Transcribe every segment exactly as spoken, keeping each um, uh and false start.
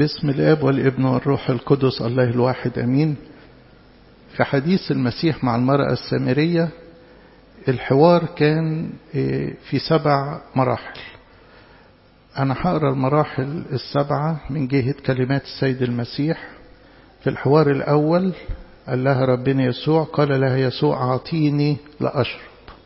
باسم الآب والابن والروح القدس الله الواحد أمين. في حديث المسيح مع المرأة السامرية الحوار كان في سبع مراحل. أنا هقرأ المراحل السبعة من جهة كلمات السيد المسيح. في الحوار الأول قال لها ربنا يسوع، قال لها يسوع أعطيني لأشرب،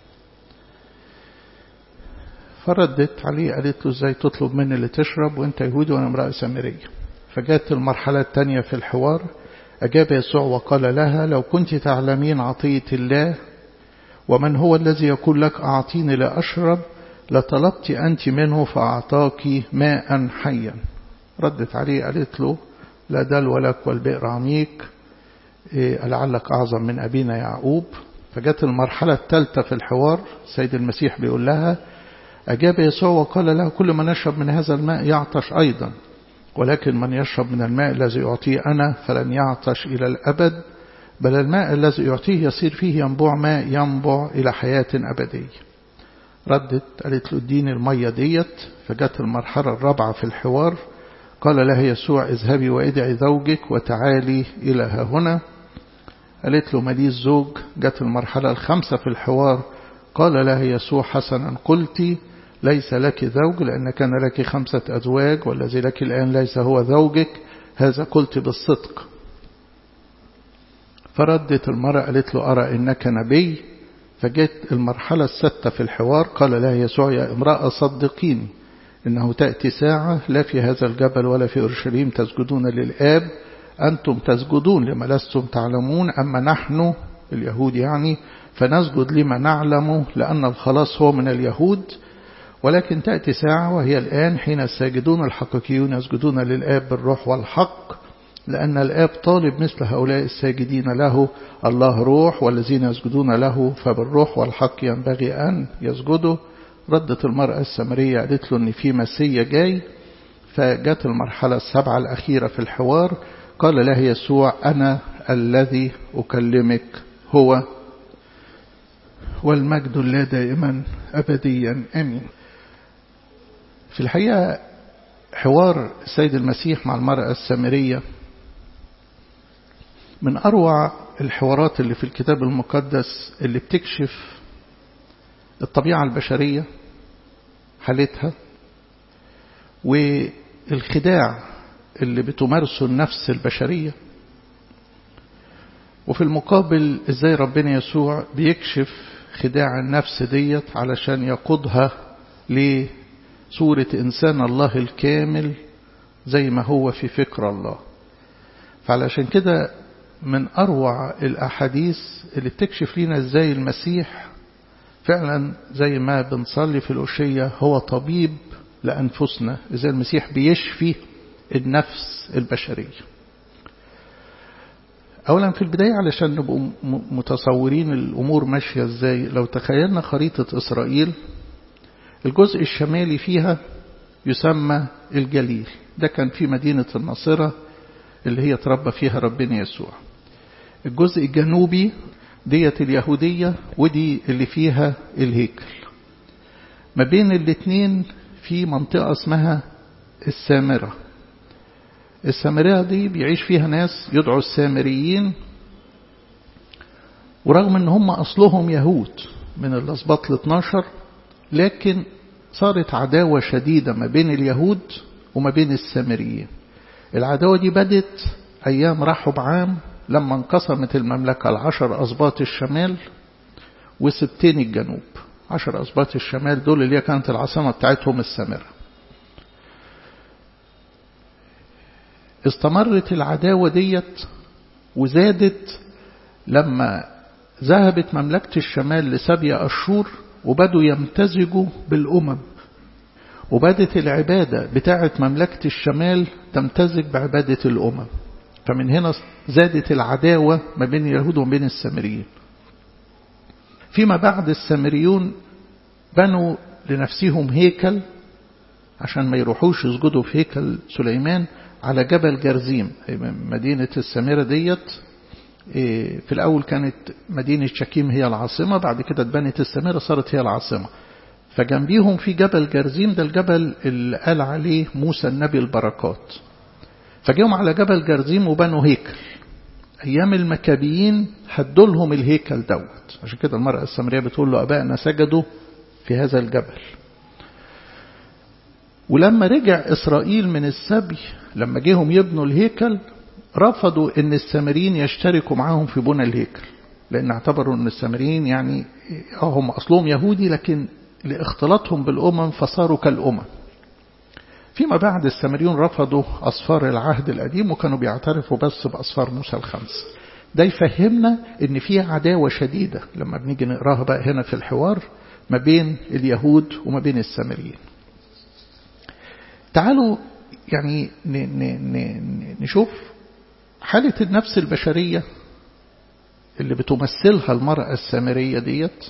فردت عليه قالت له ازاي تطلب مني اللي تشرب وانت يهودي وانا امرأة سامرية. فجاءت المرحلة الثانية في الحوار، أجاب يسوع وقال لها لو كنت تعلمين عطية الله ومن هو الذي يقول لك أعطيني لأشرب لطلبت أنت منه فأعطاك ماء حيا. ردت عليه قالت له لا دلو لك والبئر عميق، لعلك أعظم من أبينا يعقوب. فجاءت المرحلة الثالثة في الحوار، سيد المسيح بيقول لها أجاب يسوع وقال له كل من يشرب من هذا الماء يعطش أيضا، ولكن من يشرب من الماء الذي يعطيه أنا فلن يعطش إلى الأبد، بل الماء الذي يعطيه يصير فيه ينبوع ماء ينبع إلى حياة أبدية. ردت قالت له اديني المية ديت. فجت المرحلة الرابعة في الحوار، قال لها يسوع اذهبي وادعي زوجك وتعالي إلى ها هنا. قالت له ماليش زوج. جت المرحلة الخامسة في الحوار، قال لها يسوع حسنا قلتي ليس لك زوج لأن كان لك خمسة أزواج والذي لك الآن ليس هو زوجك، هذا قلت بالصدق. فردت المرأة قالت له أرى إنك نبي. فجت المرحلة الستة في الحوار، قال لها يسوع يا امرأة صدقيني إنه تأتي ساعة لا في هذا الجبل ولا في أورشليم تسجدون للآب، أنتم تسجدون لما لستم تعلمون، أما نحن اليهود يعني فنسجد لما نعلمه لأن الخلاص هو من اليهود. ولكن تأتي ساعة وهي الآن حين الساجدون الحقيقيون يسجدون للآب بالروح والحق، لأن الآب طالب مثل هؤلاء الساجدين له، الله روح والذين يسجدون له فبالروح والحق ينبغي أن يسجدوا. ردت المرأة السامرية قالت له أن في مسيا جاي. فجت المرحلة السبعة الأخيرة في الحوار، قال له يسوع أنا الذي أكلمك هو، والمجد لا دائما أبديا آمين. في الحقيقة حوار السيد المسيح مع المرأة السامرية من أروع الحوارات اللي في الكتاب المقدس، اللي بتكشف الطبيعة البشرية حالتها والخداع اللي بتمارسه النفس البشرية، وفي المقابل ازاي ربنا يسوع بيكشف خداع النفس ديت علشان يقودها لصورة إنسان الله الكامل زي ما هو في فكر الله. فعلشان كده من أروع الأحاديث اللي بتكشف لنا ازاي المسيح فعلا زي ما بنصلي في الأشية هو طبيب لأنفسنا، ازاي المسيح بيشفي النفس البشرية. أولا في البداية علشان نبقوا متصورين الأمور ماشية ازاي، لو تخيلنا خريطة إسرائيل الجزء الشمالي فيها يسمى الجليل، ده كان في مدينة الناصرة اللي هي تربى فيها ربنا يسوع. الجزء الجنوبي ديت اليهودية ودي اللي فيها الهيكل. ما بين الاثنين في منطقة اسمها السامرة. السامرة دي بيعيش فيها ناس يدعوا السامريين، ورغم ان هم اصلهم يهود من الاسباط الاثناشر، لكن صارت عداوة شديدة ما بين اليهود وما بين السامريين. العداوة دي بدت ايام رحبعام لما انقسمت المملكة العشر اسباط الشمال وسبتين الجنوب. عشر اسباط الشمال دول اللي كانت العاصمة بتاعتهم السامرة. استمرت العداوة ديت وزادت لما ذهبت مملكة الشمال لسبي أشور وبدوا يمتزجوا بالأمم، وبدت العبادة بتاعة مملكة الشمال تمتزج بعبادة الأمم. فمن هنا زادت العداوة ما بين اليهود وما بين السامريين. فيما بعد السامريون بنوا لنفسهم هيكل عشان ما يروحوش يسجدوا في هيكل سليمان على جبل جرزيم. مدينة السامرة ديت في الأول كانت مدينة شكيم هي العاصمة، بعد كده اتبنت السامرة صارت هي العاصمة. فجنبيهم في جبل جرزيم، ده الجبل اللي قال عليه موسى النبي البركات. فجاهم على جبل جرزيم وبنوا هيكل. أيام المكابيين هدوا لهم الهيكل دوت، عشان كده المرأة السامرية بتقول له أبائنا سجدوا في هذا الجبل. ولما رجع إسرائيل من السبي لما جيهم يبنوا الهيكل رفضوا ان السامريين يشتركوا معاهم في بناء الهيكل، لان اعتبروا ان السامريين يعني هم اصلهم يهودي لكن لاختلاطهم بالامم فصاروا كالامم. فيما بعد السامريون رفضوا اصفار العهد القديم وكانوا بيعترفوا بس باصفار موسى الخمس. ده يفهمنا ان في عداوة شديدة لما بنيجي نقراها بقى هنا في الحوار ما بين اليهود وما بين السامريين. تعالوا يعني نشوف حالة النفس البشرية اللي بتمثلها المرأة السامرية ديت،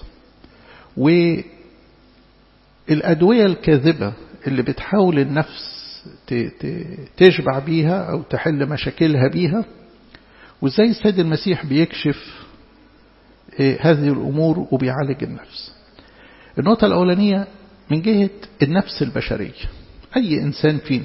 والأدوية الكاذبة اللي بتحاول النفس تشبع بيها أو تحل مشاكلها بيها، وإزاي السيد المسيح بيكشف هذه الأمور وبيعالج النفس. النقطة الأولانية من جهة النفس البشرية، أي إنسان فينا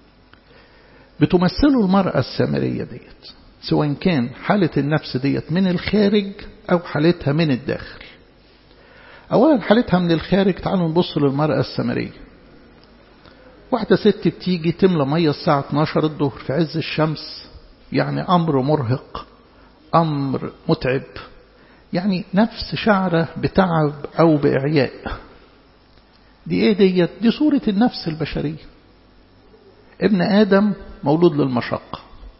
بتمثله المرأة السامرية ديت، سواء كان حالة النفس ديت من الخارج أو حالتها من الداخل. أولا حالتها من الخارج، تعالوا نبص للمرأة السامرية. واحدة ست بتيجي تملى مية الساعة اتناشر الظهر في عز الشمس، يعني أمر مرهق، أمر متعب، يعني نفس شعره بتعب أو بإعياء. دي إيه ديت؟ دي صورة النفس البشرية. ابن آدم مولود للمشقة.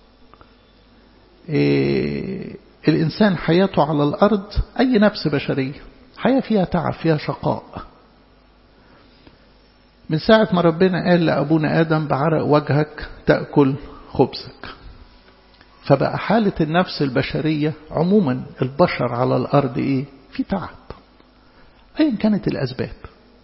إيه الإنسان حياته على الأرض أي نفس بشرية حياة فيها تعب، فيها شقاء. من ساعة ما ربنا قال لأبونا آدم بعرق وجهك تأكل خبزك، فبقى حالة النفس البشرية عموما البشر على الأرض إيه؟ في تعب أيا كانت الأسباب.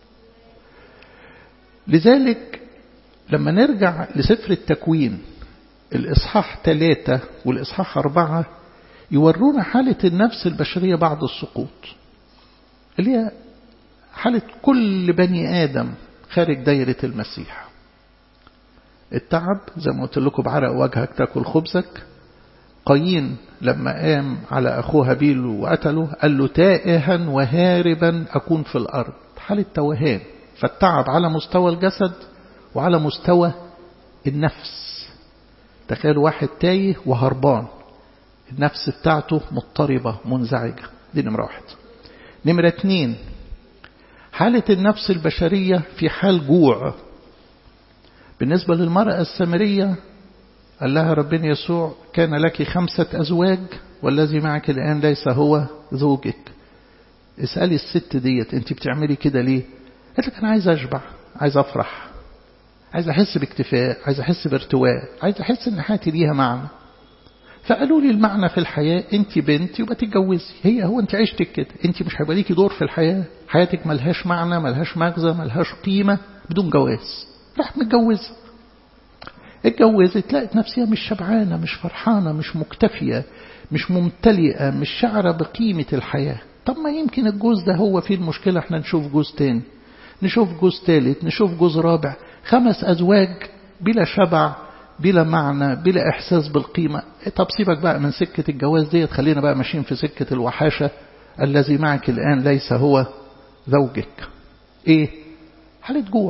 لذلك لما نرجع لسفر التكوين الإصحاح ثلاثة والإصحاح أربعة يورونا حالة النفس البشرية بعد السقوط، اللي هي حالة كل بني آدم خارج دايرة المسيح. التعب زي ما قلت لكم، بعرق وجهك تاكل خبزك. قايين لما قام على أخوه هابيل وقتله قال له تائها وهاربا أكون في الأرض، حالة توهان. فالتعب على مستوى الجسد وعلى مستوى النفس. تخيل واحد تايه وهربان، النفس بتاعته مضطربة منزعجة. دي نمرة واحد. نمرة اتنين، حالة النفس البشرية في حال جوع. بالنسبة للمرأة السامرية قال لها ربنا يسوع كان لك خمسة أزواج والذي معك الآن ليس هو زوجك. اسألي الست ديت انت بتعملي كده ليه؟ قالت لك أنا عايز أشبع، عايز أفرح، عايز أحس باكتفاء، عايز أحس بارتواء، عايز أحس إن حياتي ليها معنى. فقالوا لي المعنى في الحياة أنت بنت يبقى تتجوزي. هي هو أنت عشتك كده، أنت مش هيبقى ليكي دور في الحياة، حياتك ملهاش معنى، ملهاش مغزى، ملهاش قيمة بدون جواز. راح متجوزة، اتجوزت لقت نفسها مش شبعانة، مش فرحانة، مش مكتفية، مش ممتلئة، مش شعرة بقيمة الحياة. طب ما يمكن الجوز ده هو فيه المشكلة، احنا نشوف جوز تاني، نشوف جوز تالت، نشوف جوز رابع. خمس أزواج بلا شبع، بلا معنى، بلا إحساس بالقيمة. طب سيبك بقى من سكة الجواز ديت، خلينا بقى ماشيين في سكة الوحاشة. الذي معك الآن ليس هو زوجك. ايه؟ حالة جوع.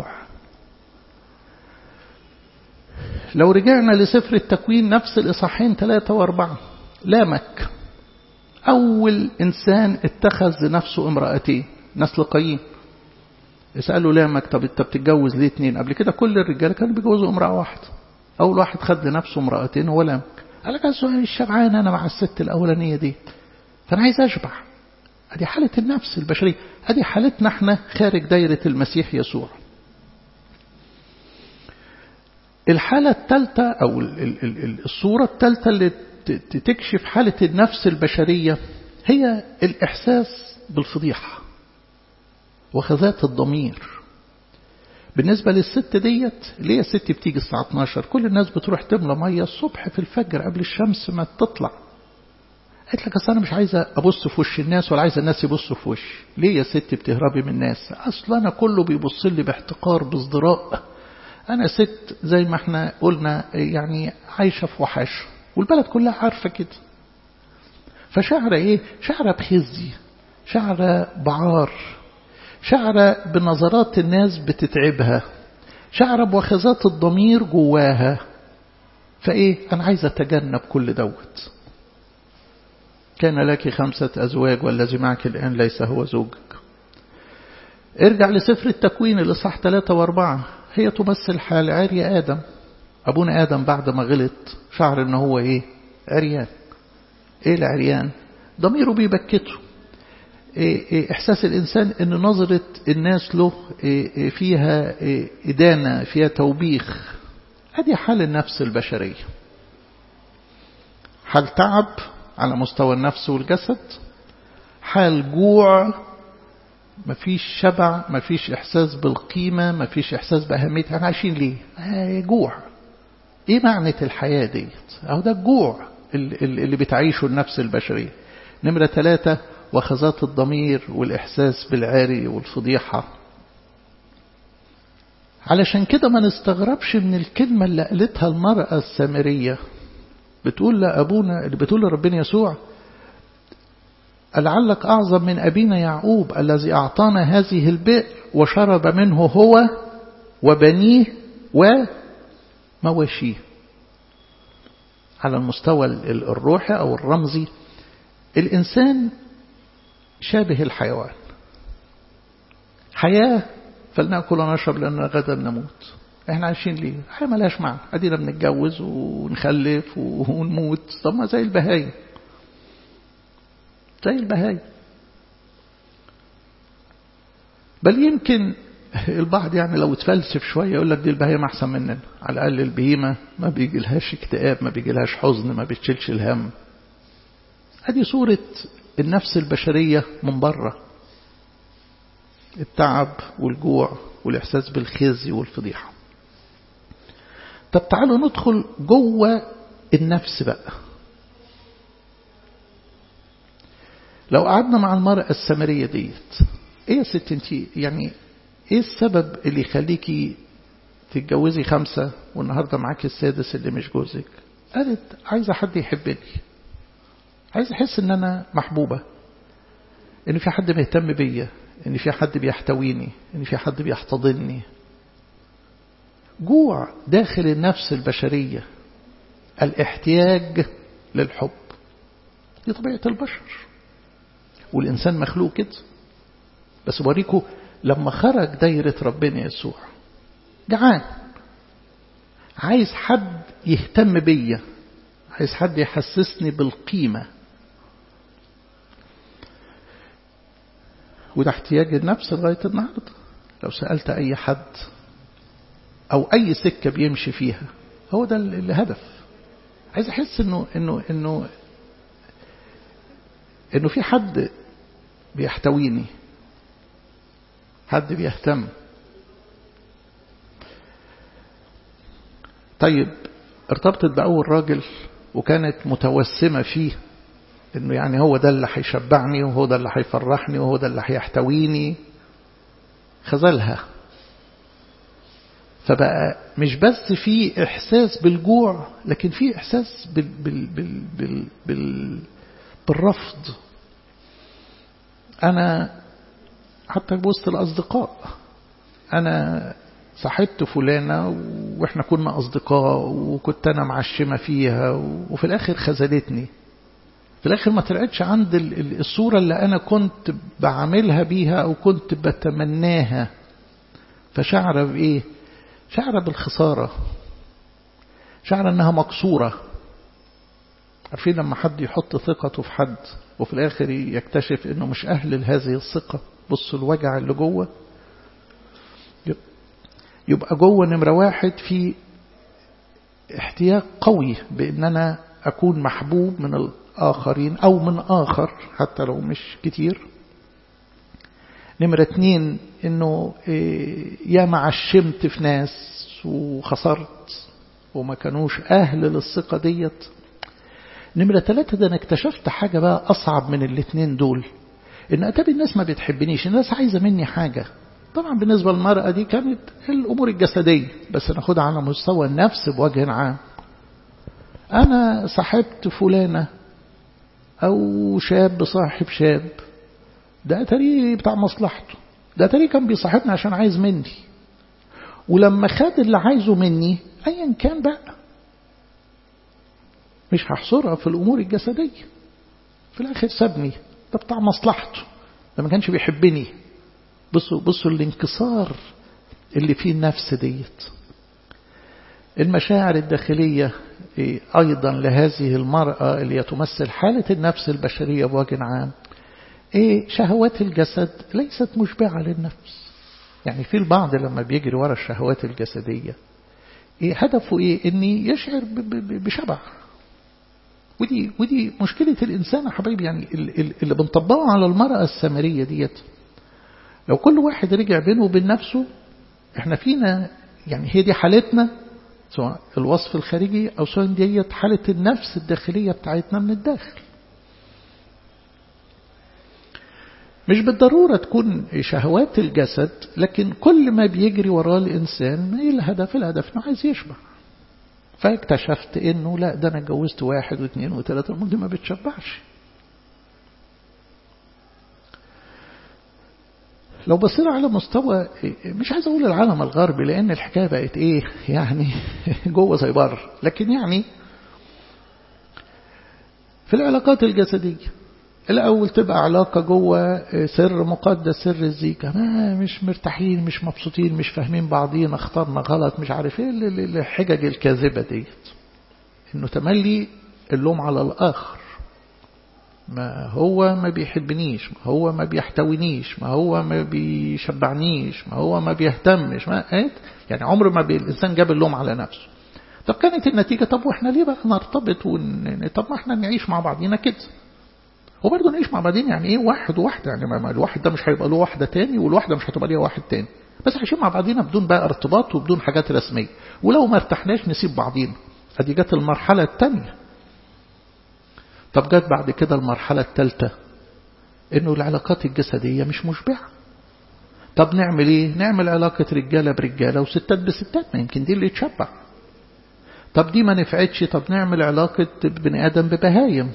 لو رجعنا لسفر التكوين نفس الإصحاحين ثلاثة وأربعة، لامك أول إنسان اتخذ لنفسه امرأتين، نسل قايين. اسألوا لامك طب انت بتتجوز ليه اتنين؟ قبل كده كل الرجال كانوا بيجوزوا امرأة واحدة. أول واحد خد لنفسه امرأتين هو لامك. قال لك أنا مش شبعان أنا مع الست الأولانية دي، فأنا عايز أشبع. هذه حالة النفس البشرية، هذه حالتنا احنا خارج دايرة المسيح يسوع. الحالة الثالثة أو الصورة الثالثة اللي تكشف حالة النفس البشرية هي الإحساس بالفضيحة وخذات الضمير. بالنسبة للست ديت، ليه الست بتيجي الساعة اتناشر؟ كل الناس بتروح تملى مية الصبح في الفجر قبل الشمس ما تطلع. قالت لك أصل أنا مش عايزة أبص في وش الناس ولا عايزة الناس يبصوا في وش. ليه يا ست بتهربي من الناس؟ أصل أنا كله بيبص لي باحتقار بازدراء، أنا ست زي ما احنا قلنا يعني عايشة في وحاش والبلد كلها عارفة كده، فشعر ايه؟ شعر بخزي، شعر بعار، شعر بنظرات الناس بتتعبها، شعر بوخزات الضمير جواها. فايه؟ أنا عايز أتجنب كل دوت. كان لك خمسة أزواج والذي معك الآن ليس هو زوجك. ارجع لسفر التكوين الإصحاح ثلاثة وأربعة، هي تمثل حال عري آدم. أبونا آدم بعد ما غلط شعر إنه هو إيه؟ عريان. إيه العريان؟ ضميره بيبكته. إيه إيه إحساس الإنسان إن نظرة الناس له إيه إيه فيها إيه إدانة، فيها توبيخ. هذه حال النفس البشرية، حال تعب على مستوى النفس والجسد، حال جوع، مفيش شبع، مفيش إحساس بالقيمة، مفيش إحساس بأهمية. احنا عايشين ليه؟ آه جوع. إيه معنى الحياة ديت؟ أهو ده الجوع اللي بتعيشه النفس البشرية. نمرة ثلاثة، وخزات الضمير والإحساس بالعاري والفضيحة. علشان كده ما نستغربش من الكلمة اللي قالتها المرأة السامرية، بتقول لأبونا، اللي بتقول لربنا يسوع: لعلك أعظم من أبينا يعقوب الذي أعطانا هذه البئر وشرب منه هو وبنيه ومواشيه. على المستوى الروحي أو الرمزي، الإنسان شابه الحيوان. حياة فلنأكل ونشرب لأننا غدا نموت. احنا عايشين ليه؟ حياة ملهاش معنى، ادينا بنتجوز ونخلف ونموت. طب ما زي البهايم، زي البهايم. بل يمكن البعض يعني لو تفلسف شوية يقول لك دي البهايم أحسن مننا. على الأقل البهيمة ما بيجي لهاش اكتئاب، ما بيجي لهاش حزن، ما بتشيلش الهم. هذه صورة النفس البشرية من بره، التعب والجوع والإحساس بالخزي والفضيحة. طب تعالوا ندخل جوه النفس بقى. لو قعدنا مع المرأة السامرية ديت، ايه يا ست انتي يعني ايه السبب اللي يخليكي تتجوزي خمسة والنهاردة معاكي السادس اللي مش جوزك؟ قالت: عايزة حد يحبني، عايزة احس ان انا محبوبة، ان في حد مهتم بيا، ان في حد بيحتويني، ان في حد بيحتضنني. جوع داخل النفس البشرية، الاحتياج للحب. دي طبيعة البشر والإنسان مخلوق كده. بس بوريكم لما خرج دايرة ربنا يسوع جعان، عايز حد يهتم بيا، عايز حد يحسسني بالقيمة. وده احتياج النفس لغاية النهاردة. لو سألت أي حد أو أي سكة بيمشي فيها، هو ده الهدف. عايز أحس إنه إنه إنه إنه في حد بيحتويني، حد بيهتم. طيب ارتبطت بأول راجل وكانت متوسمة فيه إنه يعني هو ده اللي هيشبعني وهو ده اللي هيفرحني وهو ده اللي هيحتويني. خذلها. فبقى مش بس في إحساس بالجوع، لكن في إحساس بال بال بال بال بال بالرفض. أنا حتى بوسط الأصدقاء، أنا صاحبت فلانة وإحنا كنا أصدقاء وكنت أنا معشمة فيها، وفي الآخر خذلتني. في الآخر ما طلعتش عند الصورة اللي أنا كنت بعملها بيها أو كنت بتمناها. فشعر بإيه؟ شعر بالخسارة، شعر أنها مكسورة. عارفين لما حد يحط ثقته في حد وفي الآخر يكتشف أنه مش أهل لهذه الثقة؟ بصوا الوجع اللي جوه. يبقى جوه نمرة واحد في احتياج قوي بأن أنا أكون محبوب من الآخرين أو من آخر حتى لو مش كتير. نمرة اتنين أنه يا معشمت في ناس وخسرت وما كانوش أهل للثقة ديت. نمرة ثلاثة، ده أنا اكتشفت حاجة بقى أصعب من الاتنين دول، إن أتابي الناس ما بتحبنيش، الناس عايزة مني حاجة طبعا بالنسبة للمرأة دي كانت الأمور الجسدية، بس ناخدها على مستوى النفس بوجه عام. أنا صاحبت فلانة أو شاب صاحب شاب، ده أتاري بتاع مصلحته، ده أتاري كان بيصاحبني عشان عايز مني، ولما خد اللي عايزه مني أيا كان بقى مش هحصرها في الأمور الجسدية، في الآخر سابني، ده بتاع مصلحته، ده ما كانش بيحبني. بصوا بصوا الانكسار اللي فيه النفس ديت. المشاعر الداخلية أيضا لهذه المرأة اللي تمثل حالة النفس البشرية بوجه عام، إيه شهوات الجسد ليست مشبعة للنفس. يعني في البعض لما بيجري ورا الشهوات الجسدية إيه هدفه إيه؟ إني يشعر بشبع. ودي ودي مشكلة الإنسان يا حبايبي، يعني اللي بنطبقه على المرأة السامرية ديت. لو كل واحد رجع بينه وبين نفسه، احنا فينا يعني هي دي حالتنا، سواء الوصف الخارجي أو سواء ديت حالة النفس الداخلية بتاعتنا من الداخل. مش بالضرورة تكون شهوات الجسد، لكن كل ما بيجري وراه الإنسان ايه الهدف؟ الهدف انه عايز يشبع. فاكتشفت انه لا، ده انا اتجوزت واحد واثنين وثلاثة المدة ما بتشبعش. لو بصينا على مستوى، مش عايز اقول العالم الغربي لان الحكاية بقت ايه يعني جوه زي بره، لكن يعني في العلاقات الجسدية الأول تبقى علاقة جوه سر مقدس، سر الزيجة، ما مش مرتاحين، مش مبسوطين، مش فاهمين بعضين، اخترنا غلط، مش عارف ايه الحجج الكاذبة ديت، انه تملي اللوم على الآخر، ما هو ما بيحبنيش، ما هو ما بيحتوينيش، ما هو ما بيشبعنيش، ما هو ما بيهتمش، ما ايه يعني عمر ما الإنسان جاب اللوم على نفسه. طب كانت النتيجة، طب واحنا ليه بقى نرتبط ون... طب ما احنا نعيش مع بعضينا كده، وبرضه نعيش مع بعضين. يعني ايه واحد وواحدة؟ يعني ما الواحد ده مش هيبقى له واحدة تاني، والواحدة مش هتبقى ليها واحد تاني، بس عايشين مع بعضينا بدون بقى ارتباط وبدون حاجات رسمية، ولو ما ارتحناش نسيب بعضينا. ادي جت المرحلة الثانية. طب جت بعد كده المرحلة الثالثة، انه العلاقات الجسدية مش مشبعة. طب نعمل ايه؟ نعمل علاقة رجالة برجالة وستات بستات، ما يمكن دي اللي تشبع. طب دي ما نفعتش، طب نعمل علاقة بني آدم ببهايم.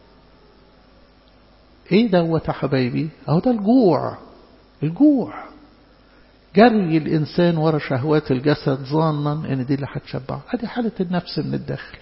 ايه دوت يا حبايبي؟ اهو ده الجوع. الجوع جري الإنسان ورا شهوات الجسد ظانا ان دي اللي هتشبعه. ادي حالة النفس من الداخل.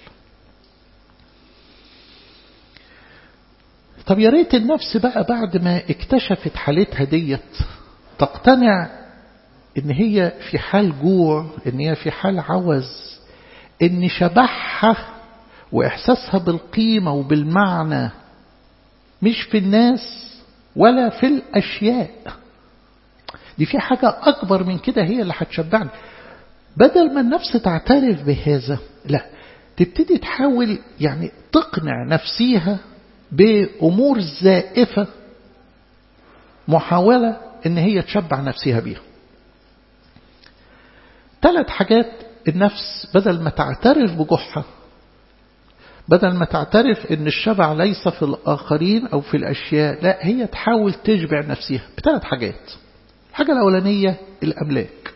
طب يا ريت النفس بقى بعد ما اكتشفت حالتها ديت تقتنع ان هي في حال جوع، ان هي في حال عوز، ان شبعها واحساسها بالقيمة وبالمعنى مش في الناس ولا في الاشياء. دي في حاجة اكبر من كده هي اللي هتشبعني. بدل ما النفس تعترف بهذا، لا، تبتدي تحاول يعني تقنع نفسيها بأمور زائفة، محاولة ان هي تشبع نفسها بيها. ثلاث حاجات النفس بدل ما تعترف بجوعها، بدل ما تعترف ان الشبع ليس في الآخرين أو في الأشياء، لا، هي تحاول تشبع نفسها بثلاث حاجات. الحاجة الأولانية الأملاك.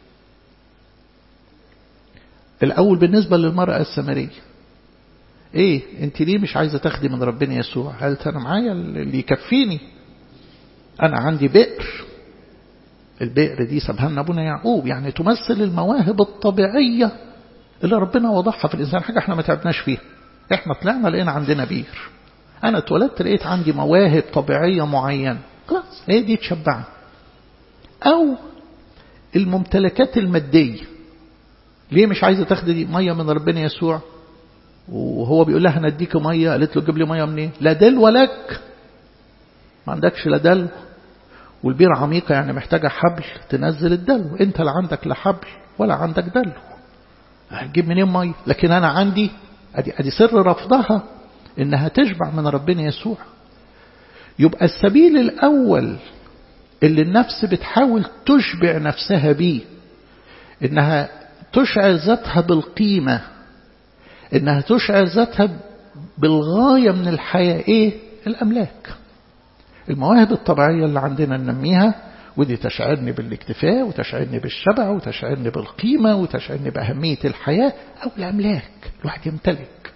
الأول بالنسبة للمرأة السامرية، ايه انت ليه مش عايزة تاخدي من ربنا يسوع؟ قالت انا معايا اللي يكفيني، انا عندي بئر. البئر دي سابها لنا ابونا يعقوب، يعني تمثل المواهب الطبيعية اللي ربنا وضعها في الإنسان، حاجة احنا ما تعبناش فيها. احنا طلعنا لقينا عندنا بير. انا اتولدت لقيت عندي مواهب طبيعية معينة، خلاص هي دي تشبعني. او الممتلكات المادية، ليه مش عايزة تاخدي مية من ربنا يسوع؟ وهو بيقول لها هنديك مية، قالت له جيب لي مية منين؟ لا دل ولك، ما عندكش لا دل، والبير عميقة يعني محتاجة حبل تنزل الدلو، انت لا عندك لا حبل ولا عندك دلو، هتجيب منين مية؟ لكن انا عندي. ادي ادي سر رفضها انها تشبع من ربنا يسوع. يبقى السبيل الاول اللي النفس بتحاول تشبع نفسها بيه، انها تشعر ذاتها بالقيمة، انها تشعر ذاتها بالغاية من الحياة. ايه؟ الاملاك، المواهب الطبيعية اللي عندنا ننميها، ودي تشعرني بالاكتفاء وتشعرني بالشبع وتشعرني بالقيمة وتشعرني بأهمية الحياة أو الأملاك الواحد يمتلك.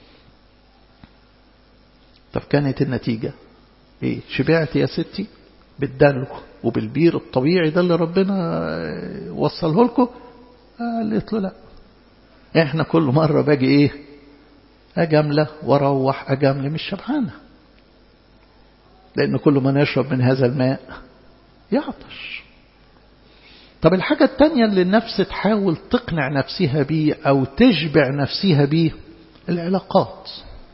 طب كانت النتيجة إيه؟ شبعت يا ستي بالدلو وبالبير الطبيعي ده اللي ربنا وصله لكم؟ قالت له لا، احنا كل مرة باجي ايه أجملة واروح أجملة مش شبعانة، لأن كل ما نشرب من هذا الماء يعطش. طب الحاجة التانية اللي النفس تحاول تقنع نفسها بيه أو تشبع نفسها بيه العلاقات.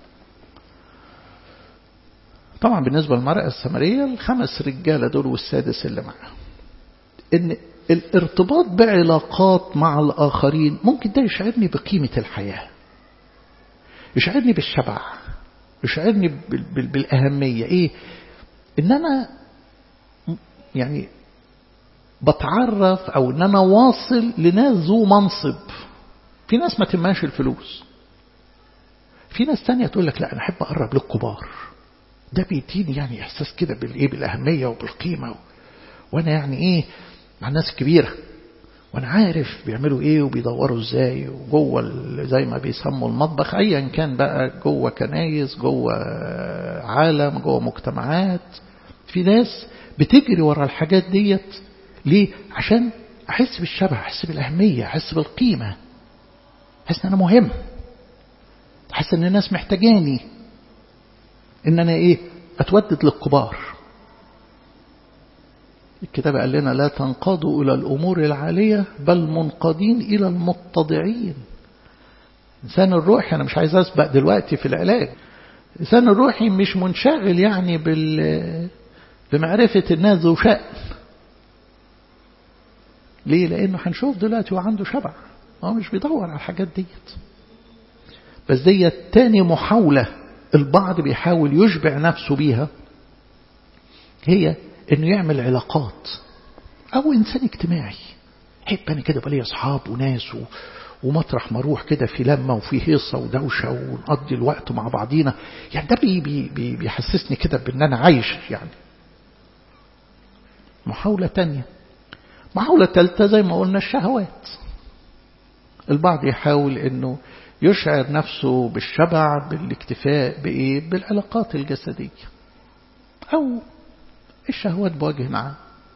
طبعا بالنسبة للمرأة السامرية الخمس رجالة دول والسادس اللي معها، إن الارتباط بعلاقات مع الآخرين ممكن ده يشعرني بقيمة الحياة، يشعرني بالشبع، يشعرني بالأهمية. إيه؟ إن أنا يعني بتعرف أو إن أنا واصل لناس ذو منصب. في ناس ما تماش الفلوس، في ناس تانية تقول لك لا أنا أحب أقرب للكبار، ده بيديني يعني إحساس كده بالإيه بالأهمية وبالقيمة، وأنا يعني إيه مع الناس الكبيرة وأنا عارف بيعملوا إيه وبيدوروا إزاي، وجوه زي ما بيسموا المطبخ أيا كان بقى، جوه كنايس، جوه عالم، جوه مجتمعات. في ناس بتجري ورا الحاجات ديت ليه؟ عشان أحس بالشبه، أحس بالأهمية، أحس بالقيمة، أحس أن أنا مهم، أحس أن الناس محتاجاني، إن أنا إيه أتودد للكبار. الكتاب قال لنا لا تنقادوا إلى الأمور العالية بل منقادين إلى المتضعين. إنسان الروحي، أنا مش عايز أسبق دلوقتي في العلاج، إنسان الروحي مش منشغل يعني بال بمعرفة الناس ذو شأن. ليه؟ لأنه هنشوف دلوقتي وعنده شبع، هو مش بيدور على الحاجات ديت. بس ديت تاني محاولة البعض بيحاول يشبع نفسه بيها، هي انه يعمل علاقات او انسان اجتماعي. حب انا كده بقى لي اصحاب وناس و... ومطرح ما اروح كده في لمه وفي هيصه ودوشه ونقضي الوقت مع بعضينا، يعني ده بي بي بيحسسني كده بان انا عايش. يعني محاوله تانية. محاوله ثالثه زي ما قلنا الشهوات. البعض يحاول انه يشعر نفسه بالشبع بالاكتفاء بايه بالعلاقات الجسديه او الشهوات بوجه عام.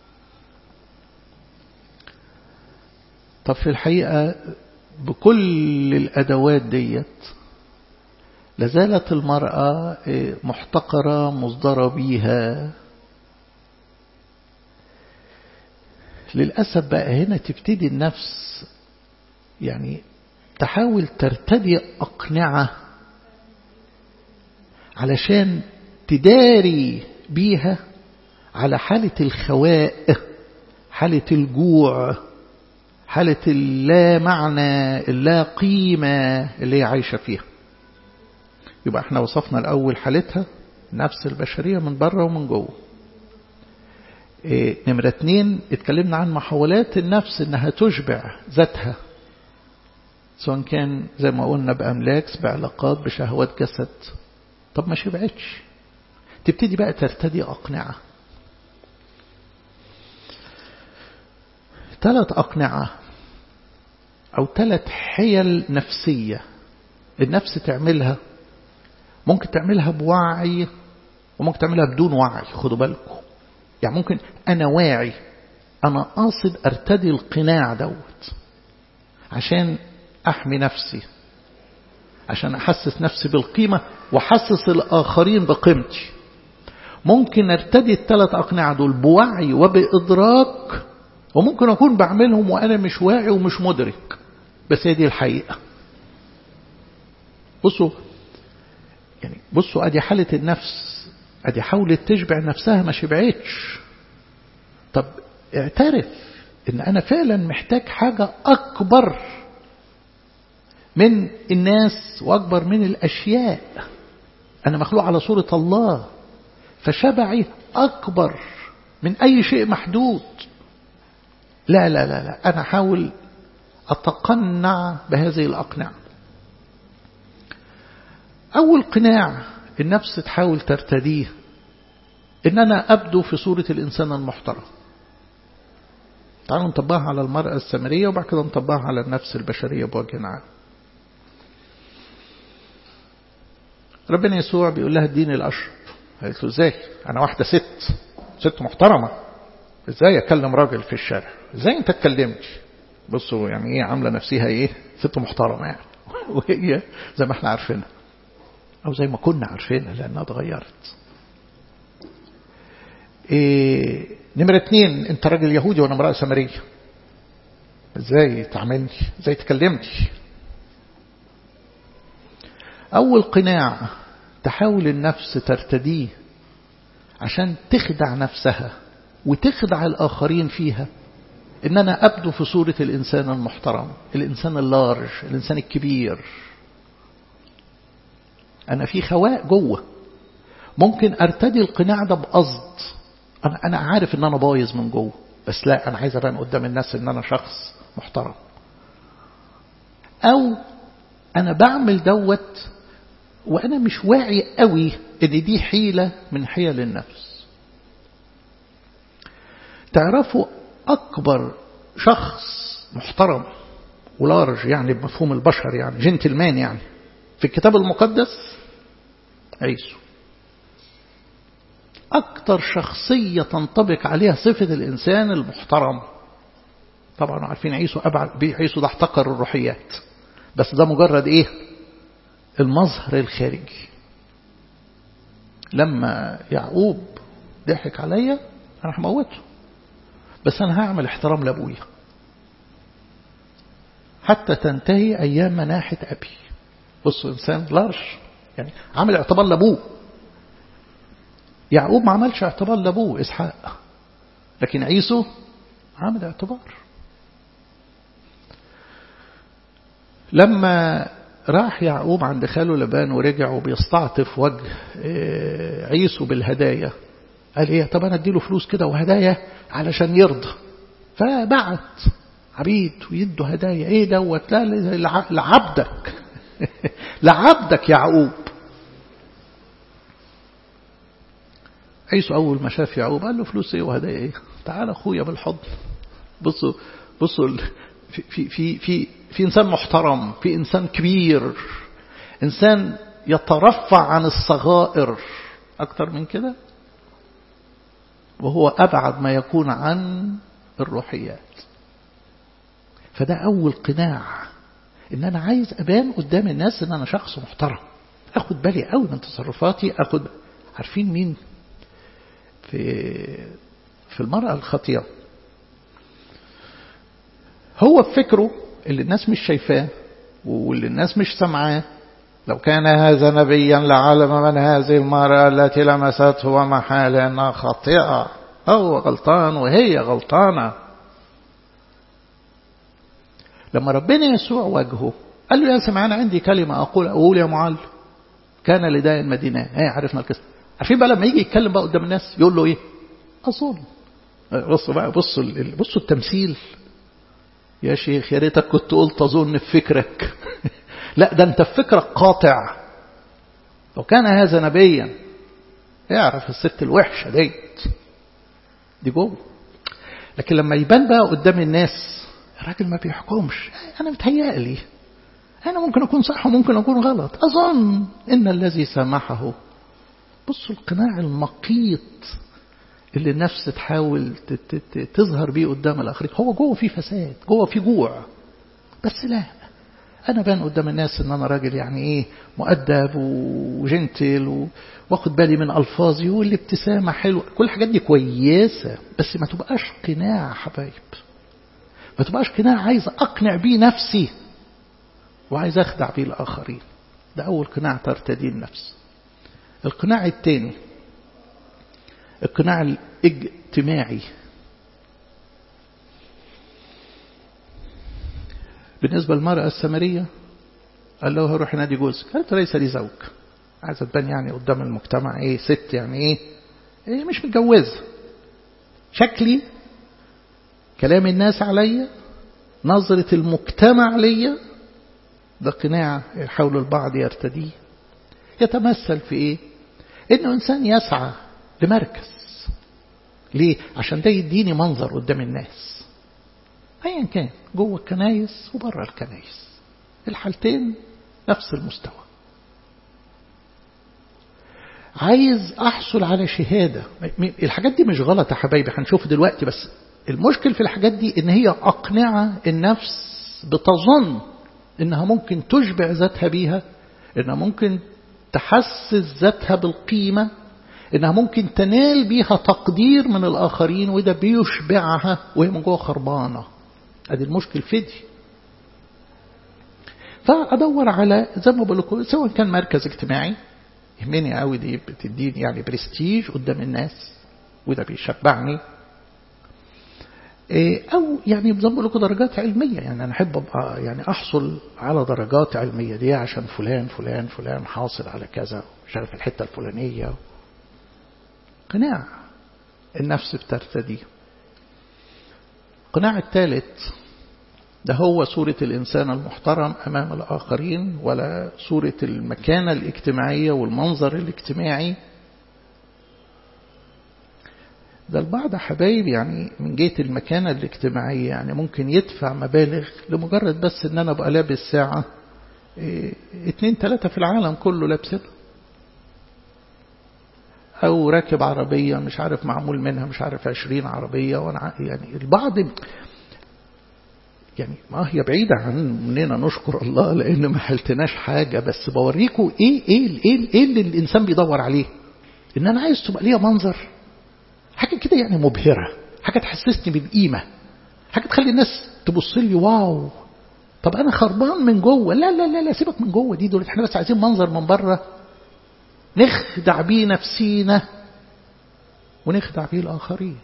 طب في الحقيقة بكل الأدوات ديت لازالت المرأة محتقرة مصدرة بيها. للأسف بقى هنا تبتدي النفس يعني تحاول ترتدي أقنعة علشان تداري بيها على حالة الخواء، حالة الجوع، حالة اللا معنى، اللا قيمة اللي هي عايشة فيها. يبقى احنا وصفنا الأول حالتها نفس البشرية من بره ومن جوه. ايه نمرة اتنين اتكلمنا عن محاولات النفس انها تشبع ذاتها، سواء كان زي ما قلنا بأملاك، بعلاقات، بشهوات جسد. طب ما شبعتش، تبتدي بقى ترتدي أقنعة. ثلاث أقنعة أو ثلاث حيل نفسية النفس تعملها. ممكن تعملها بوعي وممكن تعملها بدون وعي. خدوا بالكم، يعني ممكن أنا واعي، أنا قاصد أرتدي القناع دوت عشان أحمي نفسي، عشان أحسس نفسي بالقيمة وأحسس الآخرين بقيمتي. ممكن أرتدي الثلاث أقنعة دول بوعي وبإدراك، وممكن أكون بعملهم وأنا مش واعي ومش مدرك، بس هي دي الحقيقة. بصوا يعني بصوا أدي حالة النفس، أدي حاولت تشبع نفسها ما شبعتش. طب اعترف إن أنا فعلا محتاج حاجة أكبر من الناس وأكبر من الأشياء. أنا مخلوق على صورة الله، فشبعي أكبر من أي شيء محدود. لا لا لا لا أنا أحاول أتقنع بهذه الأقنعة. أول قناع النفس تحاول ترتديه إن أنا أبدو في صورة الإنسان المحترم. تعالوا نطبقها على المرأة السامرية وبعد كده نطبقها على النفس البشرية بوجه عام. ربنا يسوع بيقول لها اديني الأشرب. قالت له ازاي؟ أنا واحدة ست ست محترمة، ازاي أكلم راجل في الشارع؟ ازاي انت تكلمني؟ بصوا يعني ايه، عاملة نفسها ايه، ست محترمة يعني وهي زي ما احنا عارفينها أو زي ما كنا عارفينها لأنها اتغيرت. إيه نمرة اتنين، انت راجل يهودي وانا امرأة سامرية، ازاي تعملني، ازاي تكلمني؟ اول قناع تحاول النفس ترتديه عشان تخدع نفسها وتخدع الاخرين فيها، ان انا ابدو في صورة الانسان المحترم، الانسان اللارج، الانسان الكبير. انا في خواء جوه، ممكن ارتدي القناع ده بقصد، انا انا عارف ان انا بايظ من جوه، بس لا انا عايز ابان قدام الناس ان انا شخص محترم. او انا بعمل دوت وانا مش واعي قوي ان دي حيلة من حيل النفس. تعرفوا اكبر شخص محترم ولارج يعني بمفهوم البشر يعني جنتلمان يعني في الكتاب المقدس؟ عيسو. أكتر شخصية تنطبق عليها صفة الإنسان المحترم. طبعا عارفين عيسو أبعد، عيسو ده احتقر الروحيات، بس ده مجرد إيه؟ المظهر الخارجي. لما يعقوب ضحك عليا أنا هموته، بس أنا هعمل احترام لأبويا حتى تنتهي أيام مناحة أبي. بصوا إنسان لارج يعني عمل اعتبار لأبوه. يعقوب ما عملش اعتبار لأبوه إسحاق، لكن عيسو عمل اعتبار. لما راح يعقوب عند خاله لبان ورجع وبيستعطف وجه عيسو بالهدايا، قال ايه؟ طب انا اديله فلوس كده وهدايا علشان يرضى، فبعت عبيد ويدوا هدايا. ايه دوت؟ لا لعبدك لعبدك يعقوب. عيسو أول ما شاف يعقوب قال له فلوس إيه وهدايا إيه؟ تعال أخويا بالحضن. بصوا بصوا في في في في في إنسان محترم، في إنسان كبير، إنسان يترفع عن الصغائر أكتر من كده، وهو أبعد ما يكون عن الروحيات. فده أول قناع، إن أنا عايز أبان قدام الناس إن أنا شخص محترم، أخد بالي قوي من تصرفاتي. أخد عارفين مين في في المرأة الخاطئة؟ هو بفكره اللي الناس مش شايفاه واللي الناس مش سمعاه، لو كان هذا نبيا لعلم من هذه المرأة التي لمسته ومحال أنها خاطئة، هو غلطان وهي غلطانة. لما ربنا يسوع واجهه قال له يا سمعان عندي كلمة أقول أقول يا معلم، كان لداء المدينة. هي عرفنا القصة. عارفين بقى لما يجي يتكلم بقى قدام الناس يقول له ايه؟ أظن. بصوا بقى، بصوا بصوا التمثيل. يا شيخ يا ريتك كنت قلت أظن في فكرك لا ده أنت في فكرك قاطع. لو كان هذا نبيا يعرف الست الوحشة ديت دي جوه. لكن لما يبان بقى قدام الناس الراجل ما بيحكمش. أنا متهيألي أنا ممكن أكون صح وممكن أكون غلط، أظن إن الذي سامحه. بصوا القناع المقيت اللي النفس تحاول تظهر بيه قدام الآخرين. هو جوه فيه فساد، جوه فيه جوع، بس لا أنا بان قدام الناس إن أنا راجل يعني إيه مؤدب وجنتل واخد بالي من ألفاظي والابتسامة حلوة، كل الحاجات دي كويسة، بس ما تبقاش قناع حبايب، ما تبقاش قناع عايز أقنع بيه نفسي وعايز أخدع بيه الآخرين. ده أول قناع ترتدي النفس. القناع الثاني القناع الاجتماعي. بالنسبة للمرأة السامرية قال له روح نادي جوزك، قالت ليس لي زوج. عايزة تبان يعني قدام المجتمع ايه ست، يعني ايه, إيه مش متجوزة، شكلي، كلام الناس عليا، نظرة المجتمع ليا. ده قناع يحاول البعض يرتديه، يتمثل في ايه؟ انه انسان يسعى لمركز. ليه؟ عشان ده يديني منظر قدام الناس. أيا كان جوه الكنايس وبره الكنايس، الحالتين نفس المستوى. عايز أحصل على شهادة. الحاجات دي مش غلط يا حبايبي، هنشوف دلوقتي، بس المشكل في الحاجات دي إن هي أقنعة النفس بتظن إنها ممكن تشبع ذاتها بيها، إنها ممكن تحسس ذاتها بالقيمة، إنها ممكن تنال بيها تقدير من الآخرين، وده بيشبعها وهي من جوه خربانة. أدي المشكل في دي. فأدور على زي ما بقول لكم، سواء كان مركز اجتماعي يهمني قوي، دي بتديني يعني برستيج قدام الناس وده بيشبعني، أو يعني زي ما بقول لكم درجات علمية، يعني أنا أحب أبقى يعني أحصل على درجات علمية دي عشان فلان فلان فلان حاصل على كذا شغال في الحتة الفلانية. قناع النفس بترتدي. القناع الثالث ده هو صورة الإنسان المحترم أمام الآخرين، ولا صورة المكانة الاجتماعية والمنظر الاجتماعي. ده البعض حبايب يعني من جهة المكانة الاجتماعية يعني ممكن يدفع مبالغ لمجرد بس ان انا ابقى لابس ساعة اه اتنين تلاتة في العالم كله لابسها، او راكب عربية مش عارف معمول منها مش عارف عشرين عربية، وانا يعني البعض يعني ما هي بعيدة عننا نشكر الله لان ما حلتناش حاجة، بس بوريكم ايه ايه ايه, إيه اللي الانسان بيدور عليه، ان انا عايز تبقى ليا منظر حاجة كده يعني مبهرة، حاجة تحسسني بالقيمة، حاجة تخلي الناس تبص لي واو. طب أنا خربان من جوه، لا لا لا لا سيبك من جوه دي، دول احنا بس عايزين منظر من بره نخدع بيه نفسينا ونخدع بيه الآخرين.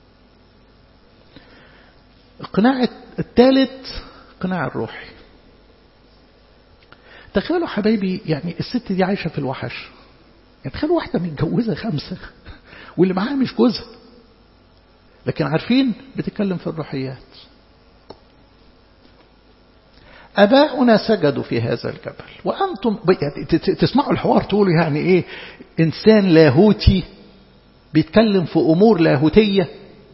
القناع الثالث قناع الروحي. تخيلوا حبايبي يعني الست دي عايشة في الوحش، يعني تخيلوا واحدة متجوزة خمسة واللي معاها مش جوزها، لكن عارفين بتتكلم في الروحيات. أباؤنا سجدوا في هذا الجبل وأنتم تسمعوا الحوار تقولوا يعني إيه إنسان لاهوتي بيتكلم في أمور لاهوتية.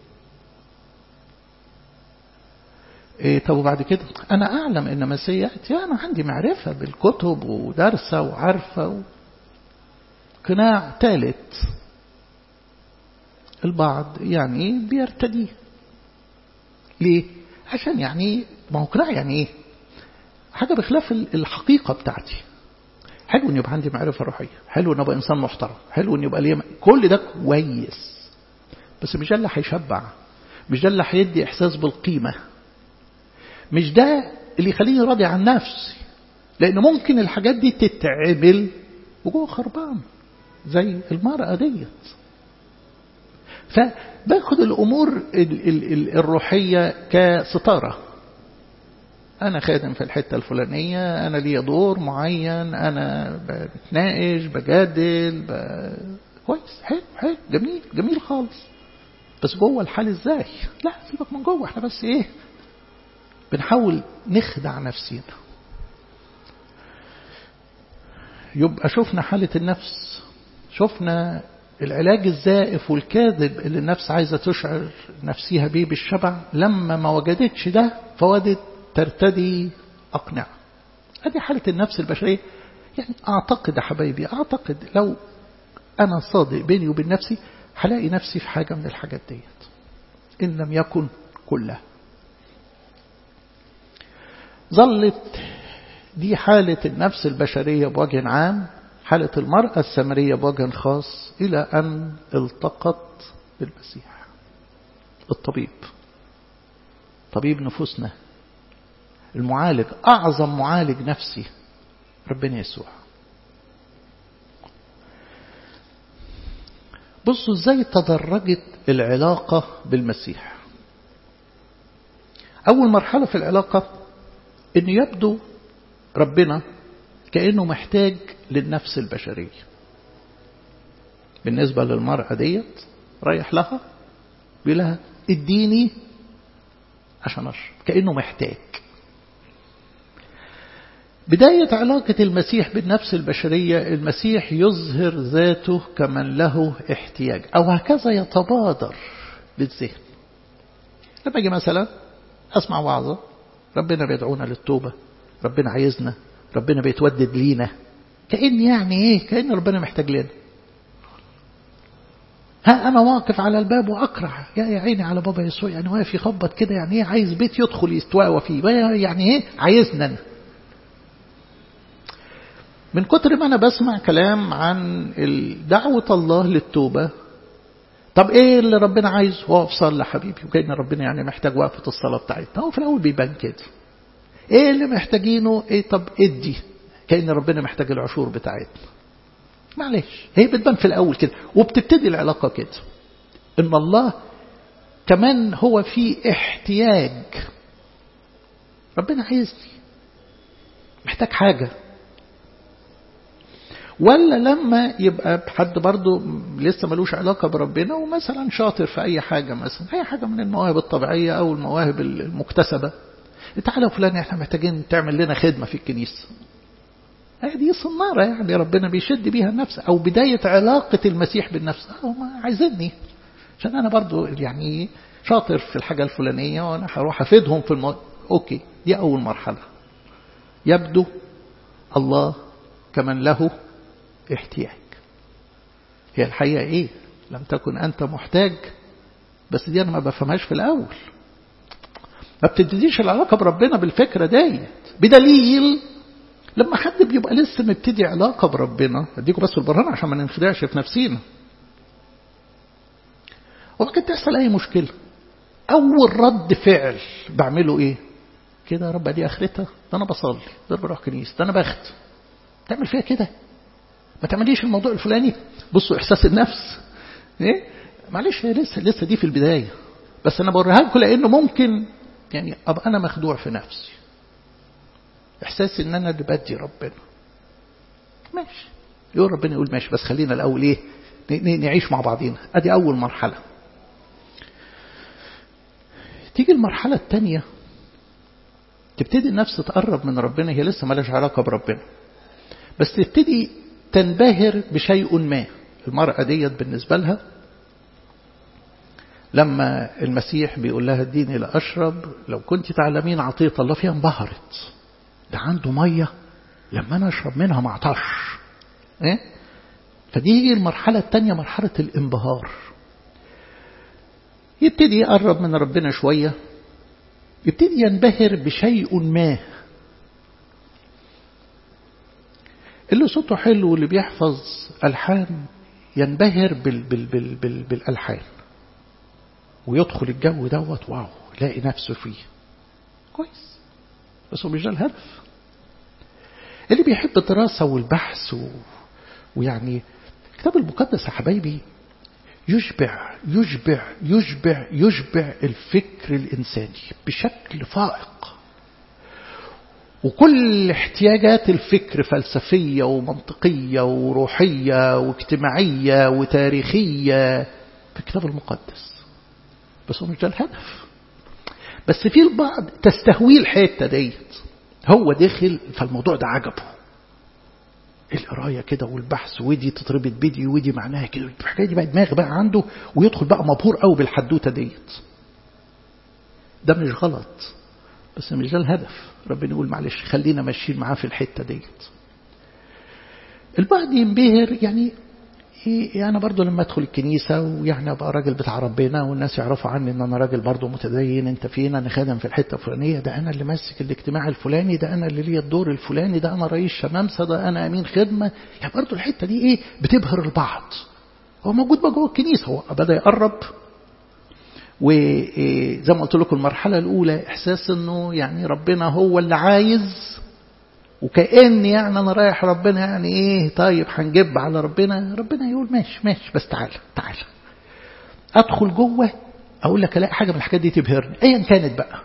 إيه طب وبعد كده أنا أعلم إن مسيحتي أنا عندي معرفة بالكتب ودرسة وعارفة و... قناع ثالث البعض يعني بيرتديه. ليه؟ عشان يعني ما هو قناع يعني ايه؟ حاجة بخلاف الحقيقة بتاعتي. حلو ان يبقى عندي معرفة روحية، حلو ان ابقى انسان محترم، حلو ان يبقى لي كل ده كويس، بس مش ده اللي هيشبع، مش ده اللي هيدي احساس بالقيمة، مش ده اللي يخليني راضي عن نفسي، لان ممكن الحاجات دي تتعمل وجوه خربان زي المرأة ديت. فباخد الأمور الروحية كستارة، أنا خادم في الحتة الفلانية، أنا لي دور معين، أنا بتناقش بجادل ب... كويس حلو حلو جميل جميل خالص، بس جوه الحال إزاي؟ لا سيبك من جوه، احنا بس إيه بنحاول نخدع نفسينا. يبقى شفنا حالة النفس، شفنا العلاج الزائف والكاذب اللي النفس عايزة تشعر نفسها بيه بالشبع، لما ما وجدتش ده فودت ترتدي أقنعة. هذه حالة النفس البشرية. يعني أعتقد يا حبايبي، أعتقد لو أنا صادق بيني وبين نفسي هلاقي نفسي في حاجة من الحاجات ديت إن لم يكن كلها. ظلت دي حالة النفس البشرية بوجه عام، حالة المرأة السامرية بوجه خاص، إلى أن التقت بالمسيح الطبيب، طبيب نفوسنا، المعالج، أعظم معالج نفسي ربنا يسوع. بصوا ازاي تدرجت العلاقة بالمسيح. أول مرحلة في العلاقة إنه يبدو ربنا كأنه محتاج للنفس البشرية. بالنسبة للمرأة ديت رايح لها بيقول لها اديني عشان أشرب، كأنه محتاج. بداية علاقة المسيح بالنفس البشرية، المسيح يظهر ذاته كمن له احتياج، أو هكذا يتبادر للذهن. لما يجي مثلا أسمع وعظة، ربنا بيدعونا للتوبة، ربنا عايزنا، ربنا بيتودد لينا، كأن يعني إيه، كأن ربنا محتاج لنا. ها أنا واقف على الباب وأقرع، يا يا عيني على بابا يسوع، يعني واقف يخبط كده، يعني إيه عايز بيت يدخل يستوى فيه، يعني إيه عايزنا. من كتر ما أنا بسمع كلام عن دعوة الله للتوبة، طب إيه اللي ربنا عايز؟ وقف صلي حبيبي، وكأن ربنا يعني محتاج وقفة الصلاة بتاعتنا. هو في الأول بيبان كده. إيه اللي محتاجينه؟ إيه طب إدي، كأن ربنا محتاج العشور بتاعتنا. معلش، هي بتبان في الأول كده، وبتبتدي العلاقة كده، إن الله كمان هو في احتياج، ربنا عايزني، محتاج حاجة. ولا لما يبقى حد برضو لسه ملوش علاقة بربنا ومثلا شاطر في أي حاجة، مثلا أي حاجة من المواهب الطبيعية أو المواهب المكتسبة، تعالى فلان احنا محتاجين تعمل لنا خدمة في الكنيسة، هذه صنارة يعني ربنا بيشد بيها النفس، أو بداية علاقة المسيح بالنفس. أو ما عايزيني عشان أنا برضو يعني شاطر في الحاجة الفلانية وأنا هروح أفيدهم في المو... أوكي، دي أول مرحلة. يبدو الله كمن له احتياج. هي الحقيقة إيه؟ لم تكن أنت محتاج، بس دي أنا ما بفهمهاش في الأول. ما بتبتديش العلاقة بربنا بالفكرة ديت، بدليل لما حد بيبقى لسه مبتدي علاقة بربنا، أديكم بس البرهان عشان ما ننخدعش في نفسينا، وممكن تحصل أي مشكلة، أول رد فعل بعمله إيه؟ كده يا رب دي آخرتها، ده أنا بصلي، ده أنا بروح كنيسة، ده أنا بخت. تعمل فيها كده، ما تعمليش الموضوع الفلاني. بصوا إحساس النفس إيه؟ معلش هي لسه لسه دي في البداية، بس أنا بوريها لكم لأنه ممكن يعني أبقى أنا مخدوع في نفسي، إحساس إن أنا اللي بدي ربنا. ماشي، يقول ربنا يقول ماشي، بس خلينا الأول إيه، نعيش مع بعضينا. أدي أول مرحلة. تيجي المرحلة الثانية، تبتدي النفس تقرب من ربنا، هي لسه مالهاش علاقة بربنا، بس تبتدي تنبهر بشيء ما. المرأة ديت بالنسبة لها لما المسيح بيقول لها اديني لأشرب، لو كنت تعلمين عطية الله فيها، انبهرت. ده عنده مية لما أنا أشرب منها ما اعطش. إيه؟ فدي هي المرحلة الثانية، مرحلة الانبهار. يبتدي يقرب من ربنا شوية، يبتدي ينبهر بشيء ما. اللي صوته حلو واللي بيحفظ ألحان ينبهر بال بال بال بال بالألحان، ويدخل الجو دوت، واو، يلاقي نفسه فيه كويس، بس هو مش ده الهدف. اللي بيحب الدراسة والبحث و... ويعني الكتاب المقدس يا حبايبي يشبع يشبع يشبع يشبع الفكر الإنساني بشكل فائق، وكل احتياجات الفكر فلسفية ومنطقية وروحية واجتماعية وتاريخية في الكتاب المقدس، بس هو مش ده الهدف. بس في البعض تستهويه الحتة ديت، هو داخل فالموضوع ده عجبه، القراية كده والبحث، ودي تتربط بدي ودي معناها كده، الحكاية دي بقى دماغ بقى عنده، ويدخل بقى مبهور قوي بالحدوتة ديت. ده مش غلط، بس مش ده الهدف. ربنا يقول معلش خلينا ماشيين معاه في الحتة ديت. البعض ينبهر يعني إيه، أنا برضو لما أدخل الكنيسة ويعني أبقى راجل بتاع ربنا والناس يعرفوا عني إن أنا راجل برضو متدين، أنت فين، أنا خادم في الحتة الفلانية، ده أنا اللي ماسك الاجتماع الفلاني، ده أنا اللي ليا الدور الفلاني، ده أنا رئيس شمامسة، ده أنا أمين خدمة. يعني برضو الحتة دي إيه بتبهر البعض. هو موجود بقى جوه الكنيسة، هو بدأ يقرب، وزي ما قلت لكم المرحلة الأولى إحساس إنه يعني ربنا هو اللي عايز، وكأن يعني أنا رايح ربنا يعني إيه، طيب هنجب على ربنا، ربنا يقول ماشي ماشي، بس تعالى تعالى أدخل جوه، أقول لك ألاقي حاجة من الحاجات دي تبهرني، أيا كانت بقى،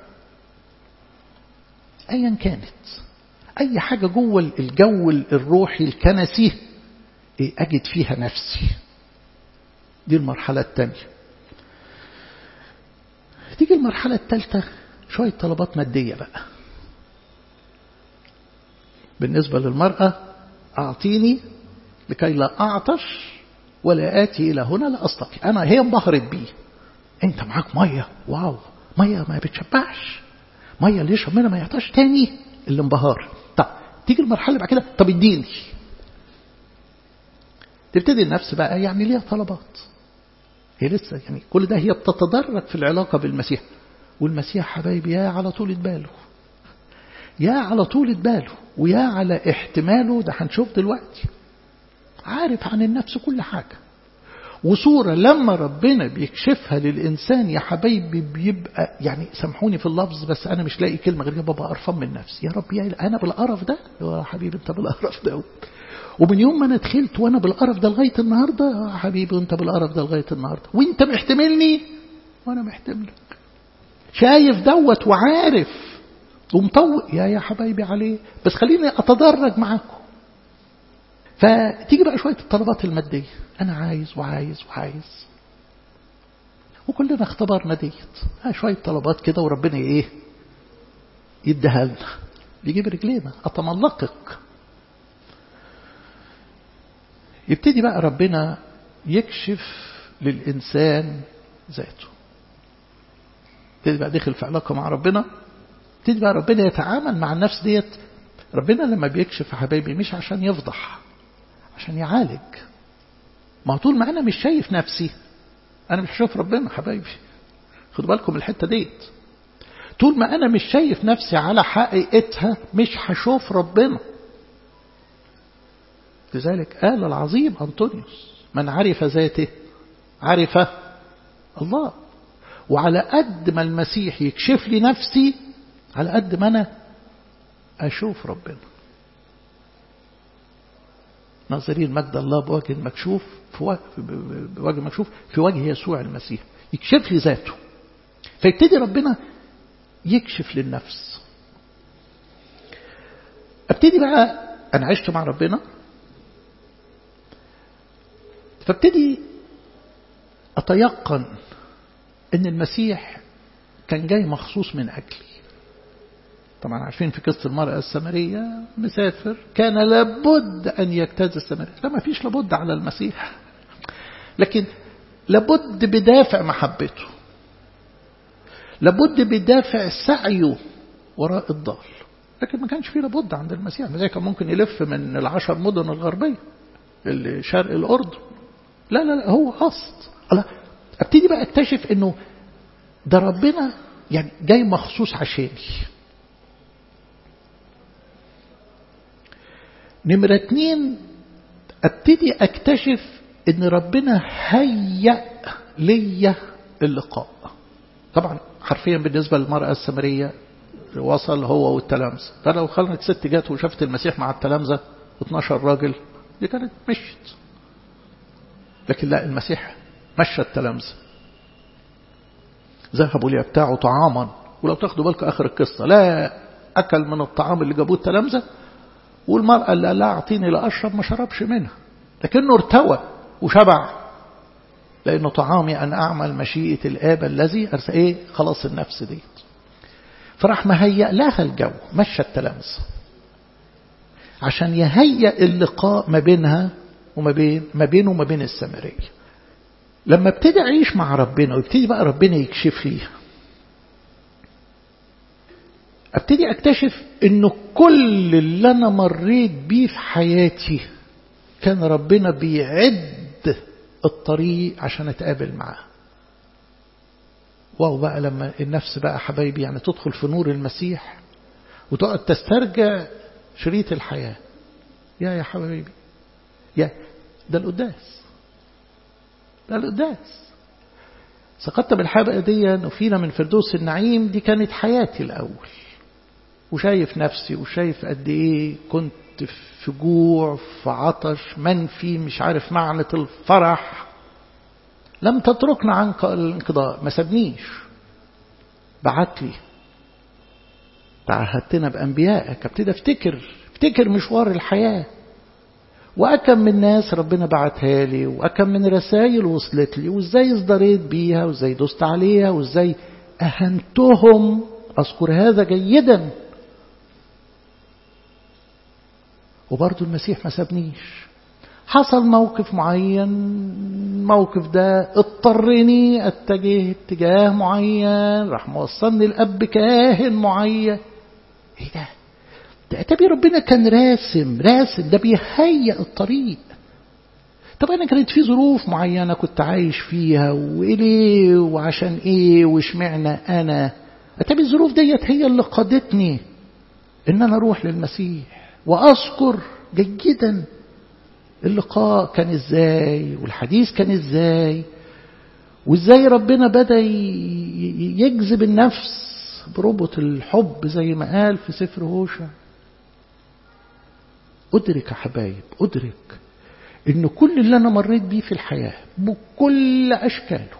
أيا كانت أي حاجة جوه الجو الروحي الكنسي أجد فيها نفسي. دي المرحلة الثانية. تيجي المرحلة الثالثة، شوية طلبات مادية بقى. بالنسبة للمرأة، أعطيني لكي لا أعطش ولا آتي إلى هنا لا أستقي. أنا هي انبهرت بيه، أنت معاك مية، واو، مية ما بتشبعش، مية اللي يشرب منها ما يعطاش تاني الانبهار. طب تيجي المرحلة بعد كده، طب اديني. تبتدي النفس بقى يعني ليها طلبات. هي لسه يعني كل ده هي بتتدرج في العلاقة بالمسيح. والمسيح حبايبي يا على طولة باله، يا على طولة باله ويا على احتماله. ده هنشوف دلوقتي عارف عن النفس كل حاجة. وصورة لما ربنا بيكشفها للإنسان يا حبايبي بيبقى يعني سامحوني في اللفظ بس أنا مش لاقي كلمة غير بابا قرفان من نفسي. يا رب يا أنا بالقرف ده يا حبيبي أنت بالقرف ده. ومن يوم ما أنا دخلت وأنا بالقرف ده لغاية النهاردة يا حبيبي أنت بالقرف ده لغاية النهاردة. وأنت محتملني وأنا محتملك. شايف دوت وعارف ومطوق يا يا حبايبي عليه. بس خليني أتدرج معاكم. فتيجي بقى شوية الطلبات المادية. أنا عايز وعايز وعايز وكلنا اختبرنا ديت. ها شوية طلبات كده وربنا إيه يديها لنا بيجيب رجلينا أتملقك. يبتدي بقى ربنا يكشف للإنسان ذاته. يبتدي بقى داخل في علاقة مع ربنا. يبتدي بقى ربنا يتعامل مع النفس ديت. ربنا لما بيكشف يا حبايبي مش عشان يفضح، عشان يعالج. ما طول ما أنا مش شايف نفسي أنا مش هشوف ربنا حبايبي. خدوا بالكم الحتة ديت. طول ما أنا مش شايف نفسي على حقيقتها مش هشوف ربنا. لذلك قال العظيم أنطونيوس من عرف ذاته عرف الله. وعلى قد ما المسيح يكشف لي نفسي على قد ما أنا أشوف ربنا. ناظرين مجد الله بوجه مكشوف في وجه مكشوف في وجه يسوع المسيح. يكشف لي ذاته. فيبتدي ربنا يكشف للنفس. ابتدي بقى أنا عشت مع ربنا. فابتدي أتيقن أن المسيح كان جاي مخصوص من أجلي. طبعا عارفين في قصة المرأة السامرية مسافر كان لابد أن يجتاز السامرية. لا ما فيش لابد على المسيح، لكن لابد بدافع محبته، لابد بدافع سعيه وراء الضال. لكن ما كانش فيه لابد عند المسيح. المسيح كان ممكن يلف من العشر مدن الغربية لشرق الأردن. لا لا لا هو قصد. الله ابتدي بقى اكتشف انه ده ربنا يعني جاي مخصوص عشاني. نمرة اتنين ابتدي اكتشف ان ربنا هيأ لي اللقاء. طبعا حرفيا بالنسبة للمرأة السامرية وصل هو والتلامذة. فلو خلت ست جات وشافت المسيح مع التلامذة اتناشر راجل دي كانت مشت. لكن لا المسيح مشى التلامذة. ذهبوا ليبتاعوا طعاما. ولو تاخدوا بالكم آخر القصة لا أكل من الطعام اللي جابوه التلامذة. والمرأة اللي قال لها أعطيني لأشرب ما شربش منها. لكنه ارتوى وشبع. لأنه طعامي أن أعمل مشيئة الآب الذي أرسل. إيه خلاص النفس دي. فراح مهيأ لها الجو. مشى التلامذة عشان يهيأ اللقاء ما بينها وما بين ما بينه وما بين السامرية. لما ابتدي أعيش مع ربنا وابتدي بقى ربنا يكشف لي ابتدي أكتشف إنه كل اللي أنا مريت بيه في حياتي كان ربنا بيعد الطريق عشان أتقابل معاه. واو بقى لما النفس بقى حبايبي يعني تدخل في نور المسيح وتقعد تسترجع شريط الحياة. يا يا حبايبي يا ده القداس، ده القداس. سقطت بالحبقة دي وفينا من فردوس النعيم. دي كانت حياتي الأول. وشايف نفسي وشايف قد إيه كنت في جوع في عطش منفي مش عارف معنى الفرح. لم تتركنا عن الانقضاء. ما سابنيش. بعت لي تعهدتنا بأنبيائك. ابتدى افتكر افتكر مشوار الحياة. وأكم من ناس ربنا بعتها لي وأكم من رسائل وصلت لي وإزاي ازدريت بيها وإزاي دوست عليها وإزاي أهنتهم. أذكر هذا جيدا. وبرضو المسيح ما سابنيش. حصل موقف معين، الموقف ده اضطرني اتجه اتجاه معين، راح موصلني لأب كاهن معين. ايه ده؟ ده اتبي ربنا كان راسم راسم ده بيهيئ الطريق. طب انا كانت في ظروف معينة كنت عايش فيها، وإليه وعشان ايه واشمعنى انا. اتبي الظروف ديت هي اللي قادتني ان انا اروح للمسيح. واذكر جيدا اللقاء كان ازاي، والحديث كان ازاي، وازاي ربنا بدأ يجذب النفس بربط الحب زي ما قال في سفر هوشع. أدرك يا حبايب، أدرك إن كل اللي أنا مريت بيه في الحياة بكل أشكاله،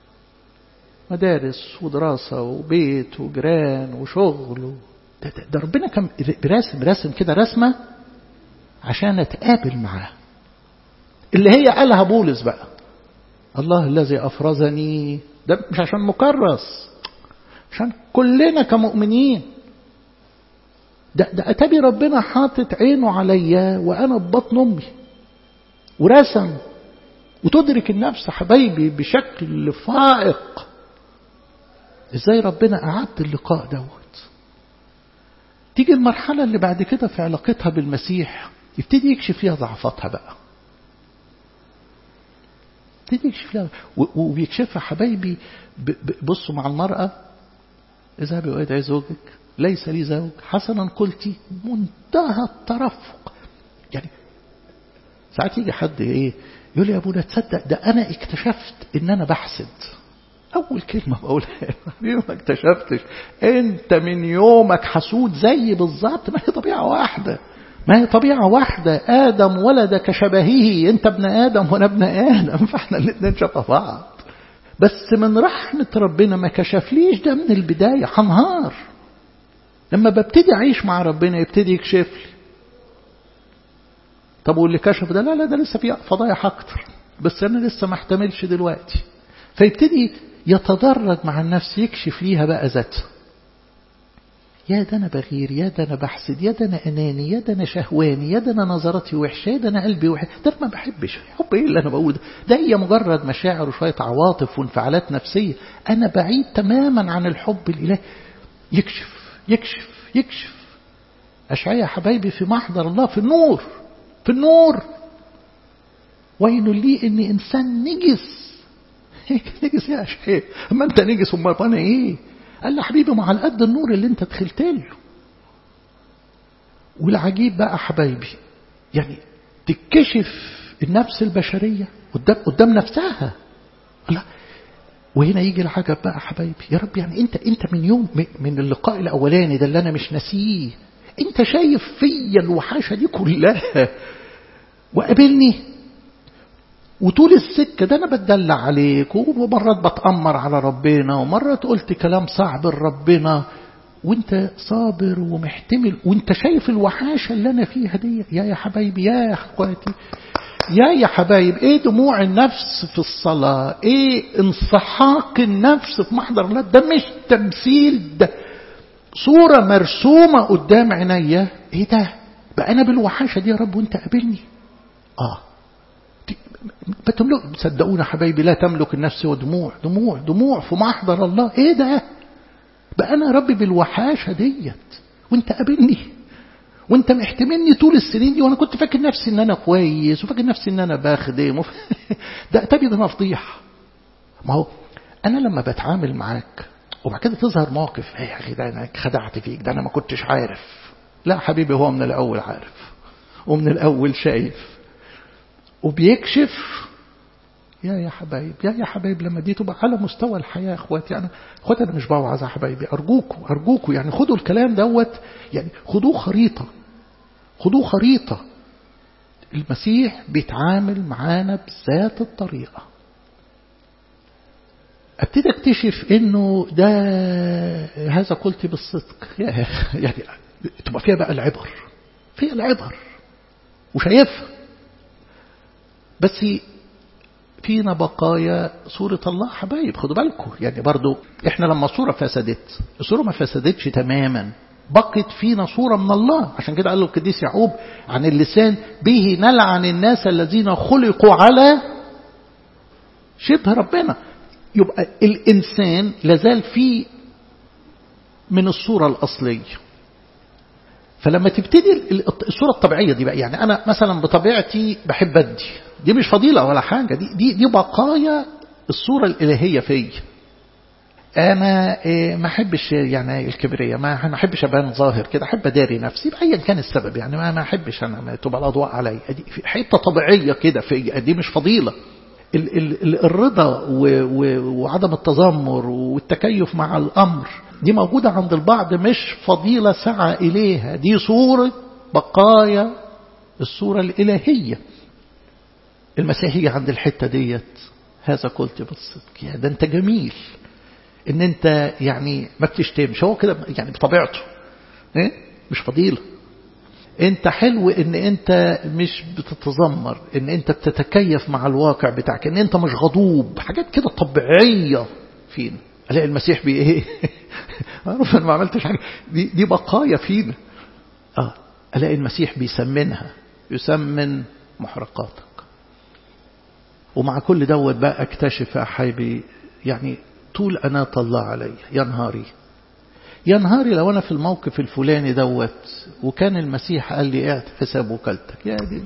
مدارس ودراسة وبيت وجيران وشغل، ده, ده, ده ربنا كان براسم راسم كده رسمة عشان أتقابل معاه، اللي هي قالها بولس بقى: الله الذي أفرزني. ده مش عشان مكرس، عشان كلنا كمؤمنين. ده, ده أتبي ربنا حاطط عينه عليا وأنا ببطن أمي ورسم. وتدرك النفس حبايبي بشكل فائق إزاي ربنا أعد اللقاء دوت. تيجي المرحلة اللي بعد كده في علاقتها بالمسيح، يبتدي يكشف فيها ضعفاتها بقى، يبتدي يكشف فيها، وبيكشفها حبايبي. بصوا مع المرأة: اذهبي وادعي زوجك، ليس لي زوج. حسنا قلتي، منتهى الترفق. يعني ساعات يجي حد ايه يقول لي: يا ابونا تصدق ده انا اكتشفت ان انا بحسد. اول كلمه بقولها: ما اكتشفتش، انت من يومك حسود زي بالظبط. ما هي طبيعه واحده، ما هي طبيعه واحده. ادم ولد كشبهه، انت ابن ادم وانا ابن ادم، فاحنا الاثنين شبه بعض. بس من رحمه ربنا ما كشفليش ده من البدايه، هنهار. لما ببتدي اعيش مع ربنا يبتدي يكشف لي. طب واللي كشف ده: لا لا ده لسه في فضايح اكتر، بس انا لسه ما احتملش دلوقتي. فيبتدي يتدرج مع النفس، يكشف ليها بقى ذاتها. يا ده انا بغير، يا ده انا بحسد، يا ده انا اناني، يا ده انا شهواني، يا ده انا نظراتي وحشه، يا ده انا قلبي وحش. ده ما بحبش. حب ايه اللي انا بقوله ده؟ ده هي مجرد مشاعر وشويه عواطف وانفعالات نفسيه. انا بعيد تماما عن الحب الالهي. يكشف يكشف يكشف. أشعياء حبايبي في محضر الله، في النور، في النور. وين لي إني إنسان نجس. نجس يا أشعياء؟ أما أنت نجس أمال أنا إيه؟ قال له: حبيبي ما على قد النور اللي أنت دخلت له. والعجيب بقى حبايبي، يعني تكشف النفس البشرية قدام قدام نفسها. الله. وهنا يجي العجب بقى حبايبي: يا رب يعني انت انت من يوم من اللقاء الاولاني ده اللي انا مش ناسيه، انت شايف فيا الوحاشه دي كلها وقابلني. وطول السكه ده انا بتدلع عليك، ومرات بتأمر على ربنا، ومرات قلت كلام صعب لربنا، وانت صابر ومحتمل، وانت شايف الوحاشه اللي انا فيها دي. يا يا حبايبي، يا اخواتي، يا يا حبايب، ايه دموع النفس في الصلاة، ايه انسحاق النفس في محضر الله. ده مش تمثيل، ده صورة مرسومة قدام عينيا. ايه ده بقى؟ انا بالوحاشة دي يا رب وانت قابلني. اه بتملك. صدقونا حبايبي، لا تملك النفس ودموع دموع دموع في محضر الله. ايه ده بقى؟ انا يا رب بالوحاشة ديت وانت قابلني، وانت محتملني طول السنين دي، وانا كنت فاكر نفسي ان انا كويس، وفاكر نفسي ان انا بخدم. ده اتبي ده مفضيح. ما هو انا لما بتعامل معاك وبعد كده تظهر موقف: ايه يا اخي ده انا خدعت فيك، ده انا ما كنتش عارف. لا حبيبي، هو من الاول عارف، ومن الاول شايف وبيكشف. يا يا حبايب، يا يا حبايب، لما دي تبقى على مستوى الحياة. اخواتي انا اخواتي انا مش بوعظ يا حبايبي، ارجوكم ارجوكم يعني خدوا الكلام دوت، يعني خدوه خريطة، خدوه خريطة. المسيح بيتعامل معانا بذات الطريقة. ابتدي اكتشف انه ده هذا قلت بالصدق. يعني تبقى فيها بقى العبر، فيها العبر وشايفها. بس فينا بقايا صورة الله حبايب، خدوا بالكم. يعني برضو احنا لما الصورة فسدت، الصورة ما فسدتش تماما، بقت فينا صورة من الله. عشان كده قال له القديس يعقوب عن اللسان به نلعن الناس الذين خلقوا على شبه ربنا. يبقى الإنسان لازال فيه من الصورة الأصلية. فلما تبتدي الصورة الطبيعية دي بقى، يعني أنا مثلا بطبيعتي بحب أدي، دي مش فضيلة ولا حاجة، دي دي دي بقايا الصورة الإلهية فيا. أنا ما أحبش يعني الكبرية، ما أحبش أبان ظاهر كده، أحب أداري نفسي بأيا كان السبب، يعني ما ما أحبش أنا ما تبقى الأضواء علي، دي حتة طبيعية كده فيا، دي مش فضيلة. ال ال الرضا وعدم التذمر والتكيف مع الأمر دي موجودة عند البعض، مش فضيلة سعى إليها، دي صورة بقايا الصورة الإلهية. المسيحية عند الحتة ديت هذا قلت بالصدق، يا ده أنت جميل إن أنت يعني ما بتشتمش، هو كده يعني بطبيعته، إيه؟ مش فضيلة. أنت حلو إن أنت مش بتتذمر، إن أنت بتتكيف مع الواقع بتاعك، إن أنت مش غضوب، حاجات كده طبيعية فينا. ألاقي المسيح بي إيه أعرف أنا ما عملتش حاجة، دي, دي بقايا فينا. آه ألاقي المسيح بيسمنها، يسمن محرقاتك. ومع كل دوت بقى اكتشف يا حبيبي يعني طول أناة الله علي. يا نهاري يا نهاري لو أنا في الموقف الفلاني دوت وكان المسيح قال لي اعت حساب وكالتك، يا دي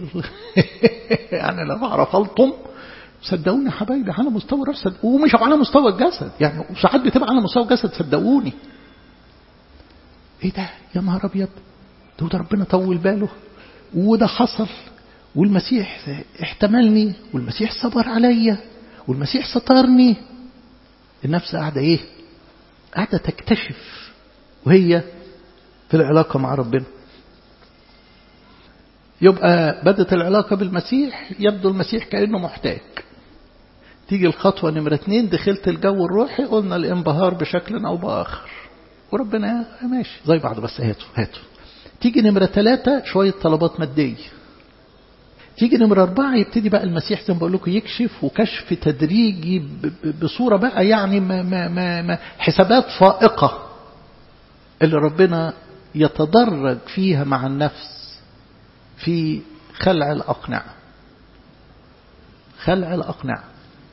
يعني لو أعرف ألطم. صدقوني حبايبي على مستوى الرأس، ومش على مستوى الجسد، يعني ساعات بتبقى على مستوى الجسد صدقوني. ايه ده يا نهار ابيض، ده, ده ربنا طول باله وده حصل، والمسيح احتملني، والمسيح صبر عليا، والمسيح سترني. النفس قاعدة ايه؟ قاعدة تكتشف وهي في العلاقة مع ربنا. يبقى بدت العلاقة بالمسيح، يبدو المسيح كأنه محتاج. تيجي الخطوة نمرة اتنين، دخلت الجو الروحي، قلنا الانبهار بشكل أو بآخر، وربنا ماشي زي بعض، بس هاتوا هاتوا. تيجي نمرة ثلاثة، شوية طلبات مادية. تيجي نمرة أربعة، يبتدي بقى المسيح زي ما بقول لكم يكشف، وكشف تدريجي بصورة بقى يعني ما ما ما ما حسابات فائقة اللي ربنا يتدرج فيها مع النفس في خلع الأقنعة. خلع الأقنعة.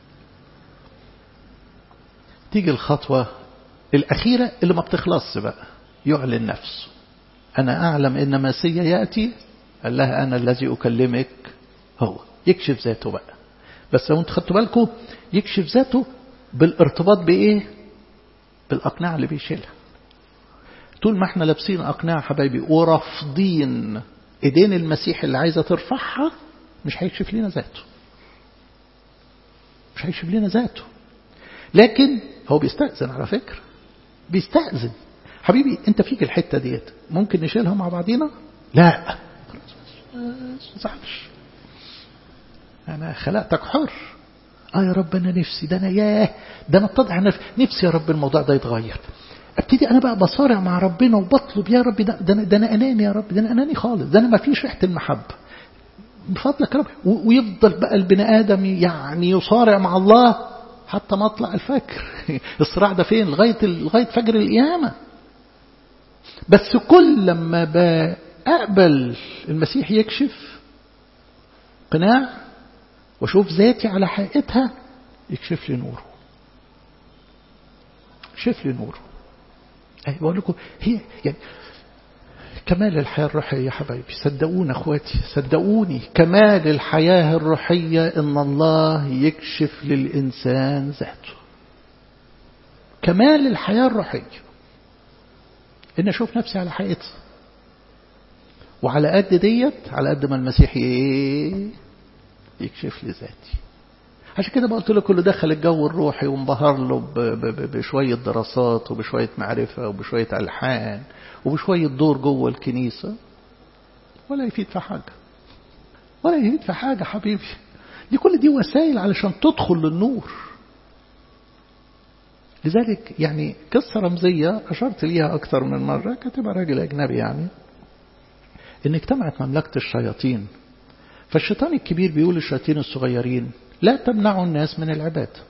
تيجي الخطوة الأخيرة اللي ما بتخلصش بقى، يعلن نفسه. أنا أعلم إن مسيا يأتي، قال لها أنا الذي أكلمك هو. يكشف ذاته بقى، بس لو انتوا خدتوا بالكم يكشف ذاته بالارتباط بإيه؟ بالأقنعة اللي بيشيلها. طول ما احنا لابسين أقنعة حبايبي ورافضين إيدين المسيح اللي عايزة ترفعها، مش هيكشف لنا ذاته، مش هيكشف لنا ذاته. لكن هو بيستأذن على فكرة، بيستأذن. حبيبي انت فيك الحتة ديت، ممكن نشيلها مع بعضينا؟ لا ما تزعلش، انا خلقتك حر. اه يا رب انا نفسي ده، انا ياه ده انا اتضح نفسي يا رب الموضوع ده يتغير. ابتدي انا بقى بصارع مع ربنا وبطلب يا رب، ده ده, ده انا اناني يا رب، ده انا اناني خالص، ده انا ما فيش ريحه المحبه بفضلك يا رب. ويفضل بقى البني ادم يعني يصارع مع الله حتى مطلع الفجر. الصراع ده فين؟ لغايه لغايه فجر القيامه. بس كل لما بقبل المسيح يكشف قناع واشوف ذاتي على حقيقتها، يكشف لي نوره، يكشف لي نوره. أي بقول لكم هي يعني كمال الحياة الروحية يا حبايبي. صدقوني أخواتي، صدقوني كمال الحياة الروحية إن الله يكشف للإنسان ذاته. كمال الحياة الروحية إن أشوف نفسي على حقيقتها، وعلى قد ديت على قد ما المسيح يكشف لي ذاتي. عشان كده قلت له كله دخل الجو الروحي وانبهر له بشوية دراسات وبشوية معرفة وبشوية ألحان وبشوية دور جوه الكنيسة، ولا يفيد في حاجة، ولا يفيد في حاجة حبيبي. دي كل دي وسائل علشان تدخل للنور. لذلك يعني قصة رمزية أشرت ليها أكثر من مرة، كاتبها راجل أجنبي، يعني إن اجتمعت مملكة الشياطين، فالشيطان الكبير بيقول للشياطين الصغيرين لا تمنعوا الناس من العبادة.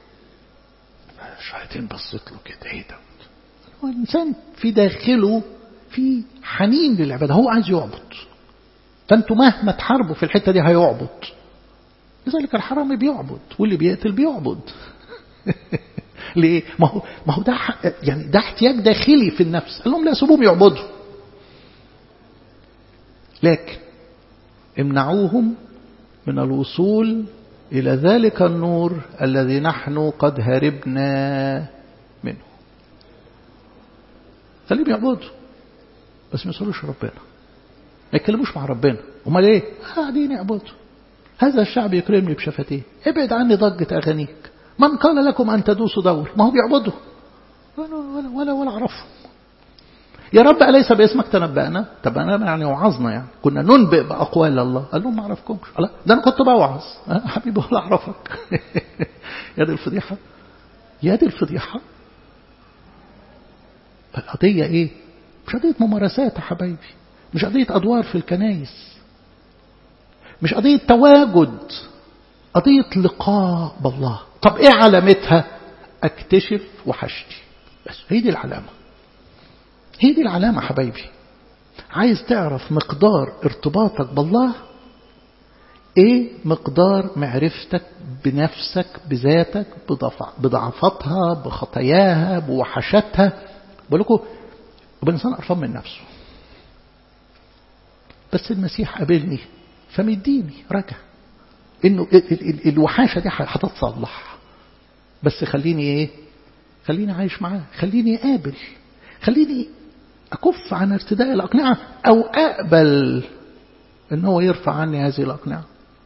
الشياطين بصت له كده، ايه ده؟ الإنسان في داخله في حنين للعبادة، هو عايز يعبد. فانتوا مهما تحاربوا في الحتة دي هيعبد. لذلك الحرامي بيعبد واللي بيقتل بيعبد. ليه؟ ما هو ما هو ده يعني ده احتياج داخلي في النفس. قال لهم لا سيبوهم يعبدوا، لكن امنعوهم من الوصول إلى ذلك النور الذي نحن قد هربنا منه. خليهم يعبدوا بس ما يصلوش ربنا، ما يتكلموش مع ربنا. امال ايه؟ قاعدين يعبدوا. هذا الشعب يكرمني بشفتيه، ابعد عني ضجة أغانيك. من قال لكم أن تدوسوا دور؟ ما هو بيعبدوا ولا ولا ولا, ولا أعرفهم. يا رب أليس باسمك تنبأنا؟ طب أنا يعني وعظنا، يعني كنا ننبئ بأقوال الله. قال لهم ما أعرفكمش. لا ده أنا كنت بوعظ. أه حبيبي ولا أعرفك. يا دي الفضيحة، يا دي الفضيحة. فالقضية إيه؟ مش قضية ممارسات يا حبايبي، مش قضية أدوار في الكنايس، مش قضية تواجد، قضية لقاء بالله. طب إيه علامتها؟ أكتشف وحشتي. بس هي دي العلامة، هي دي العلامة حبايبي. عايز تعرف مقدار ارتباطك بالله ايه؟ مقدار معرفتك بنفسك، بذاتك، بضعفاتها، بخطاياها، بوحشتها. بقول لكم الإنسان قرفان من نفسه، بس المسيح قابلني فمديني رجع انه الوحاشة دي هتتصلح. بس خليني ايه؟ خليني عايش معاه، خليني قابل، خليني أكف عن ارتداء الأقنعة أو أقبل إن هو يرفع عني هذه الأقنعة.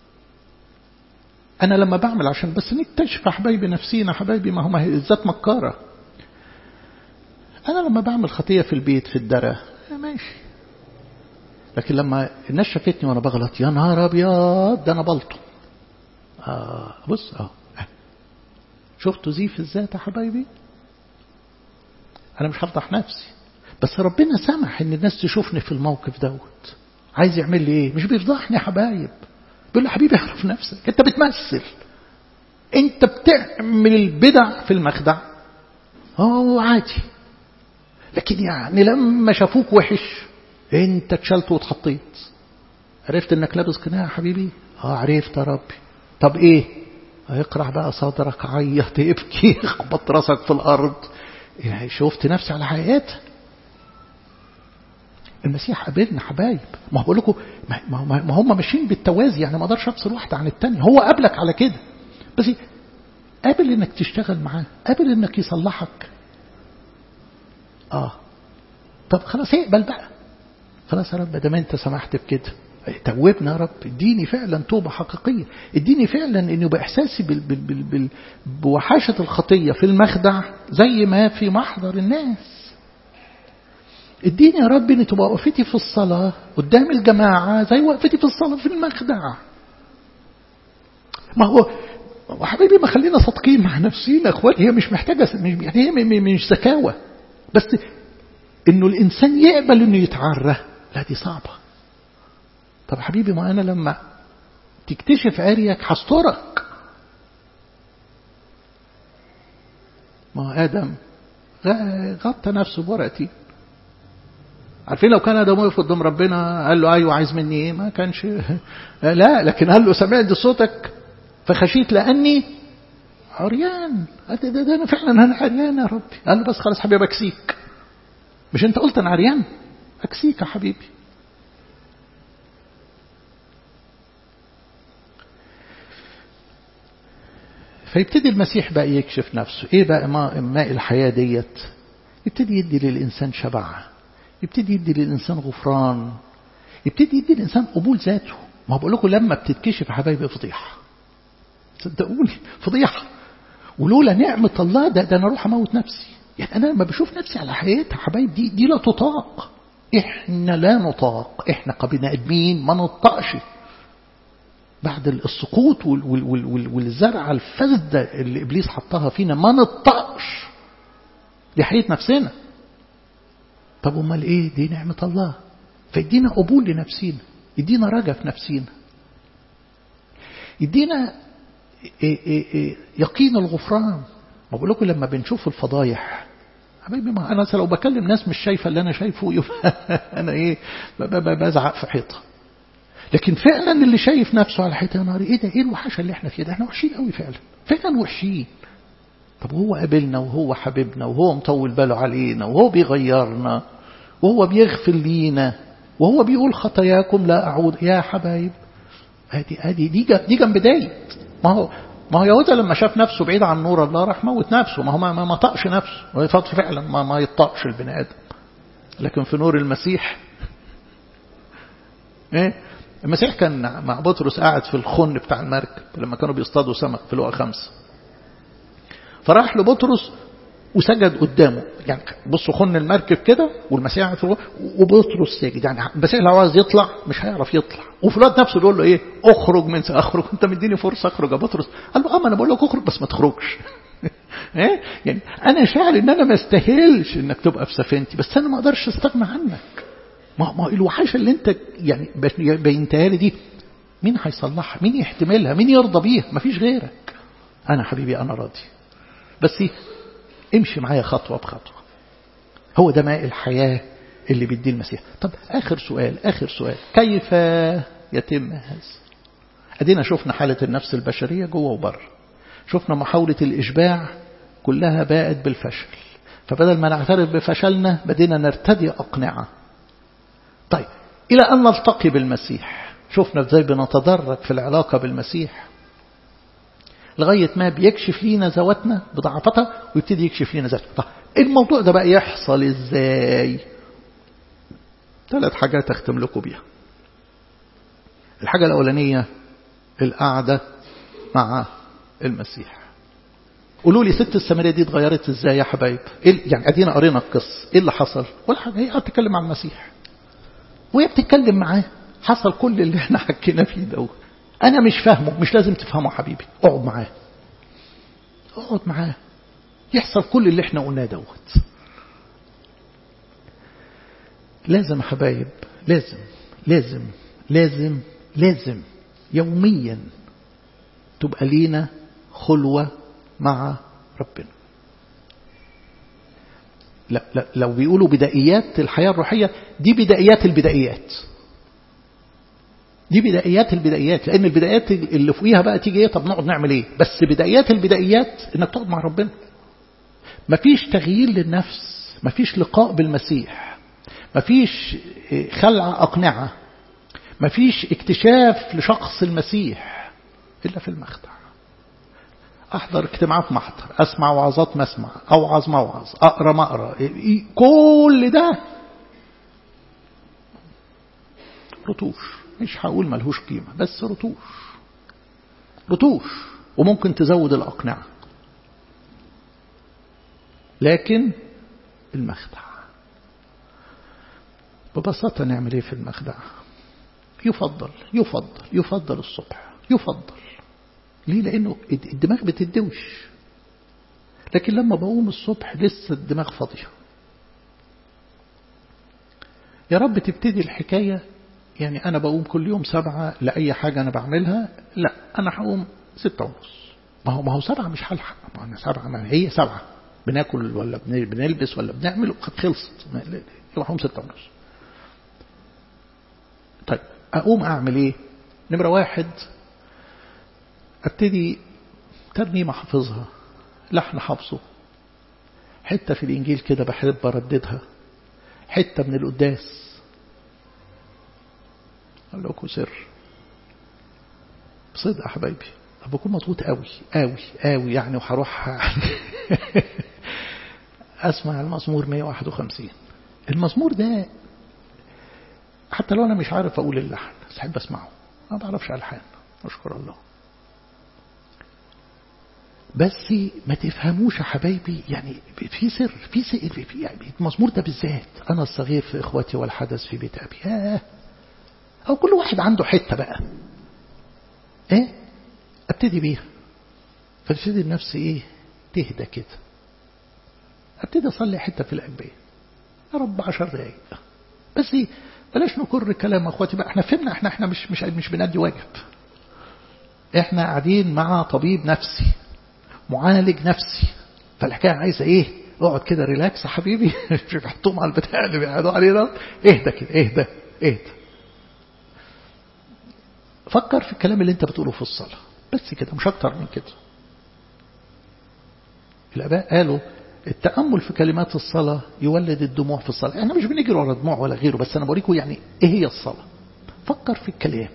أنا لما بعمل عشان بس نكتشف حبايبي نفسينا حبايبي، ما هو الذات مكارة. أنا لما بعمل خطية في البيت في الدرة ماشي، لكن لما الناس شافتني وأنا بغلط يا نهار أبيض ده أنا بلطم. آه بص أهو، شفتوا زيف الذات يا حبايبي. أنا مش هفضح نفسي، بس ربنا سمح ان الناس تشوفني في الموقف دوت. عايز يعمل لي ايه؟ مش بيفضحني يا حبايب، بيقول لي حبيبي اعرف نفسك، انت بتمثل، انت بتعمل البدع في المخدع. اه عادي، لكن يعني لما شافوك وحش انت اتشلت واتحطيت. عرفت انك لابس قناع يا حبيبي؟ اه عرفت يا ربي. طب ايه؟ اقرع بقى صدرك، عيط، ابكي، اخبط راسك في الارض. يعني شفت نفسي على حقيقتها. المسيح قابلنا حبايب. ما بقول لكم ما هم ماشيين بالتوازي، يعني ما اقدرش افصل واحده عن الثانيه. هو قابلك على كده، بس قابل انك تشتغل معاه، قابل انك يصلحك. اه طب خلاص اقبل بقى، خلاص يا رب ده ما انت سمحت بكده، توبنا يا رب، اديني فعلا توبه حقيقيه، اديني فعلا انه باحساسي بال بال بال بال بوحاشه الخطيه في المخدع زي ما في محضر الناس. اديني يا رب ان تبقى وقفتي في الصلاة قدام الجماعة زي وقفتي في الصلاة في المخدع. ما هو حبيبي ما خلينا صادقين مع نفسينا اخوان، هي مش محتاجة، يعني هي مش زكاوة، بس انه الانسان يقبل انه يتعرى، لا دي صعبة. طب حبيبي ما انا لما تكتشف عريك هسترك. ما ادم غطى نفسه بورقتي. عارفين لو كان آدم وقف قدام ربنا قال له أيوة عايز مني إيه؟ ما كانش لا، لكن قال له سمعت صوتك فخشيت لأني عريان. ده, ده, ده أنا فعلا أنا عريان يا ربي. قال له بس خلاص حبيبي أكسيك. مش أنت قلت أنا عريان؟ أكسيك يا حبيبي. فيبتدي المسيح بقى يكشف نفسه. إيه بقى ماء الحياة ديت؟ يبتدي يدي للإنسان شبع، يبتدي يدي للإنسان غفران، يبتدي يدي للإنسان قبول ذاته. ما بقول لكم لما بتتكشف حبايبي فضيحة، صدقوني فضيحة. ولولا نعمة الله ده, ده أنا أروح أموت نفسي. يعني أنا لما بشوف نفسي على حياتها حبايب دي دي لا تطاق. إحنا لا نطاق، إحنا كبني آدمين ما نطقش بعد السقوط والزرعة الفاسدة اللي إبليس حطها فينا، ما نطقش. دي حقيقة نفسنا. طب امال ايه؟ دي نعمة الله. فيدينا قبول لنفسينا، يدينا رجا في نفسينا، يدينا إيه إيه إيه يقين الغفران. ما بقول لكم لما بنشوف الفضايح حبيبي ما أنا لو بكلم ناس مش شايفة اللي أنا شايفه يبقى أنا إيه بزعق في حيطة. لكن فعلا اللي شايف نفسه على حيطة نار إيه ده؟ إيه الوحشة اللي إحنا فيها ده؟ إحنا وحشين قوي فعلا، فعلا وحشين. طب وهو قابلنا وهو حبيبنا وهو مطول باله علينا وهو بيغيرنا وهو بيغفر لينا وهو بيقول خطاياكم لا أعود. يا حبايب هذه هذه دي دي جنب بداية. ما هو ما هو يهوذا لما شاف نفسه بعيد عن نور الله راح موت نفسه. ما هو ما ما طقش نفسه فعلا ما ما يطقش البني آدم. لكن في نور المسيح ايه المسيح كان مع بطرس قاعد في الخن بتاع المركب لما كانوا بيصطادوا سمك في لقا خمسة، فراح لبطرس وسجد قدامه. يعني بصوا خن المركب كده والمسيح قاعد في وبطرس ساجد. يعني المسيح لو عايز يطلع مش هيعرف يطلع، وفي الوقت نفسه بيقول له ايه اخرج من اخرج انت مديني فرصه اخرج يا بطرس. قال له اه ما انا بقول لك اخرج بس ما تخرجش. ايه يعني انا شاعر ان انا ما استاهلش انك تبقى في سفينتي بس انا ما اقدرش استغنى عنك. ما ما الوحشه اللي انت يعني بينتهي لي دي مين هيصلحها؟ مين يحتملها؟ مين يرضى بيها؟ ما فيش غيرك. انا حبيبي انا راضي بس امشي معايا خطوة بخطوة. هو ده ماء الحياة اللي بيديه المسيح. طب آخر سؤال آخر سؤال كيف يتم هذا؟ أدينا شفنا حالة النفس البشرية جوه وبره، شفنا محاولة الإشباع كلها باءت بالفشل، فبدل ما نعترف بفشلنا بدينا نرتدي أقنعة. طيب إلى أن نلتقي بالمسيح شفنا ازاي بنتدرج في العلاقة بالمسيح لغاية ما بيكشف لينا ذواتنا بضعفتها ويبتدي يكشف لينا ذاتنا. طيب الموضوع ده بقى يحصل ازاي؟ ثلاث حاجات اختم لكم بيها. الحاجة الأولانية القعدة مع المسيح. قولوا لي ست السامرية دي اتغيرت ازاي يا حبايب؟ إيه يعني ادينا قرينا القصة، ايه اللي حصل؟ ولا حاجة، هي قاعدة تتكلم مع المسيح وهي بتتكلم معاه حصل كل اللي احنا حكينا فيه ده. أنا مش فاهمه، مش لازم تفهمه حبيبي، اقعد معاه اقعد معاه يحصل كل اللي احنا قلناه دوت. لازم حبايب لازم لازم لازم لازم يوميا تبقى لينا خلوة مع ربنا. لا لا لو بيقولوا بدائيات الحياة الروحية دي بدائيات البدائيات، دي بدايات البدايات، لأن البدايات اللي فوقيها بقى تيجي ايه؟ طب نقعد نعمل ايه؟ بس بدايات البدايات انك تقعد مع ربنا. مفيش تغيير للنفس، مفيش لقاء بالمسيح، مفيش خلع أقنعة، مفيش اكتشاف لشخص المسيح إلا في المخدع. أحضر اجتماعات ما أحضر، أسمع وعظات ما أسمع، أوعظ ما أوعظ، أقرأ ما أقرأ، كل ده رطوش. مش هقول ملهوش قيمة بس رطوش رطوش وممكن تزود الأقنعة. لكن المخدع ببساطة نعمل ايه في المخدع؟ يفضل يفضل يفضل الصبح، يفضل ليه؟ لأنه الدماغ بتدوش. لكن لما بقوم الصبح لسه الدماغ فاضية. يا رب تبتدي الحكاية يعني أنا بقوم كل يوم سبعة لأي حاجة أنا بعملها، لا أنا هقوم ستة ونص. ما هو ما هو سبعة مش هلحق، ما أنا سبعة ما هي سبعة بناكل ولا بنلبس ولا بنعمل خلصت، هقوم ستة ونص. طيب أقوم أعمل إيه؟ نمرة واحد أبتدي ترنيمة حافظها، لحن حافظه، حتة في الإنجيل كده بحب أرددها، حتة من القداس. أقول لكم سر بصدق يا حبايبي، بكون مضغوط قوي قوي قوي يعني، وهروح أسمع المزمور مية وواحد وخمسين. المزمور ده حتى لو أنا مش عارف أقول اللحن بس أحب أسمعه، ما بعرفش ألحان أشكر الله. بس ما تفهموش يا حبايبي يعني في سر في سر في يعني المزمور ده بالذات. أنا الصغير في إخواتي والحدث في بيت أبي، آه أو كل واحد عنده حتة بقى إيه أبتدي بيها، فتبتدي النفس إيه تهدى كده. أبتدي أصلي حتة في الأجبية يا رب عشر دقايق بس إيه، بلاش نكرر كلام أخواتي بقى. إحنا فهمنا إحنا إحنا مش مش مش بنأدي واجب، إحنا قاعدين مع طبيب نفسي معالج نفسي، فالحكاية عايزة إيه اقعد كده ريلاكس يا حبيبي، مش بيحطوهم على البتاع اللي بيقعدوا عليه ده، اهدى كده، اهدى اهدى. فكر في الكلام اللي انت بتقوله في الصلاة بس كده، مش اكتر من كده. الآباء قالوا التأمل في كلمات الصلاة يولد الدموع في الصلاة. احنا مش بنجري ورا دموع ولا غيره، بس انا بوريكم يعني ايه هي الصلاة. فكر في الكلام.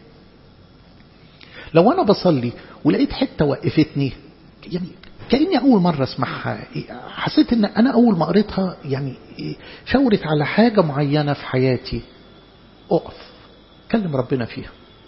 لو انا بصلي ولقيت حتة وقفتني، يعني كأني أول مرة اسمعها، حسيت ان انا اول ما قريتها يعني شاورت على حاجة معينة في حياتي، اقف كلم ربنا فيها،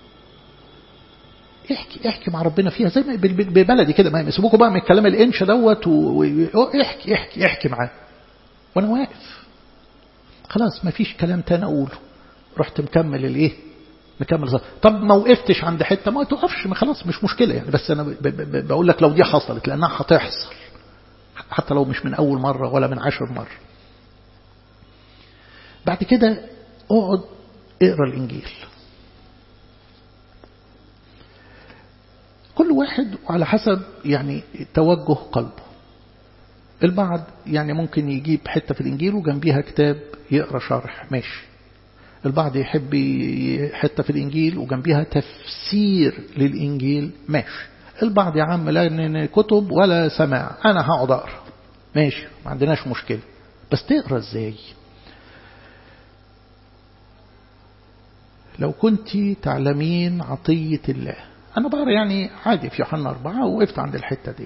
احكي احكي مع ربنا فيها زي ما ببلدي كده، ما يسيبوكوا بقى من الكلام الانش دوت، واحكي احكي احكي معاه وانا واقف. خلاص ما فيش كلام تاني اقوله، رحت مكمل الايه، مكمل صلاة. طب ما وقفتش عند حته، ما توقفش، ما خلاص مش مشكله يعني، بس انا بقول لك لو دي حصلت، لانها هتحصل حتى لو مش من اول مره ولا من عشر مره. بعد كده اقعد اقرا الانجيل. كل واحد على حسب يعني توجه قلبه. البعض يعني ممكن يجيب حتة في الإنجيل وجنبيها كتاب يقرأ شرح، ماشي. البعض يحب حتة في الإنجيل وجنبيها تفسير للإنجيل، ماشي. البعض يا عم لا كتب ولا سماع، أنا هقعد أقرأ، ماشي، ما عندناش مشكلة. بس تقرأ إزاي؟ لو كنت تعلمين عطية الله. أنا بقرأ يعني عادي في يوحنا أربعة ووقفت عند الحتة دي،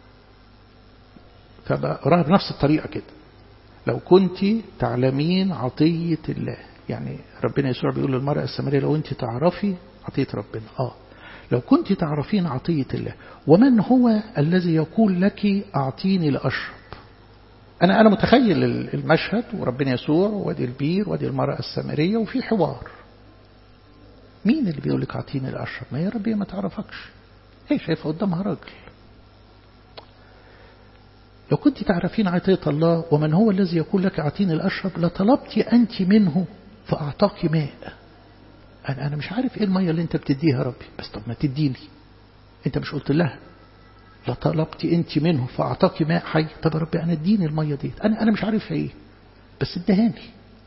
فبقراها بنفس الطريقة كده. لو كنت تعلمين عطية الله، يعني ربنا يسوع بيقول للمرأة السامرية لو أنت تعرفي عطية ربنا، آه لو كنت تعرفين عطية الله ومن هو الذي يقول لك أعطيني لأشرب. أنا أنا متخيل المشهد، وربنا يسوع وادي البير وادي المرأة السامرية وفي حوار. مين اللي بيقول لك أعطيني لأشرب؟ ما يا ربي ما تعرفكش، هي شايفة قدامها راجل. لو كنت تعرفين عطية الله ومن هو الذي يقول لك أعطيني الأشرب لطلبت أنت منه فأعطاك ماء. أنا أنا مش عارف إيه المية اللي أنت بتديها ربي، بس طب ما تديني. أنت مش قلت لها لطلبت أنت منه فأعطاك ماء حي؟ طب يا ربي أنا اديني المية دي، أنا أنا مش عارف إيه بس ادهاني.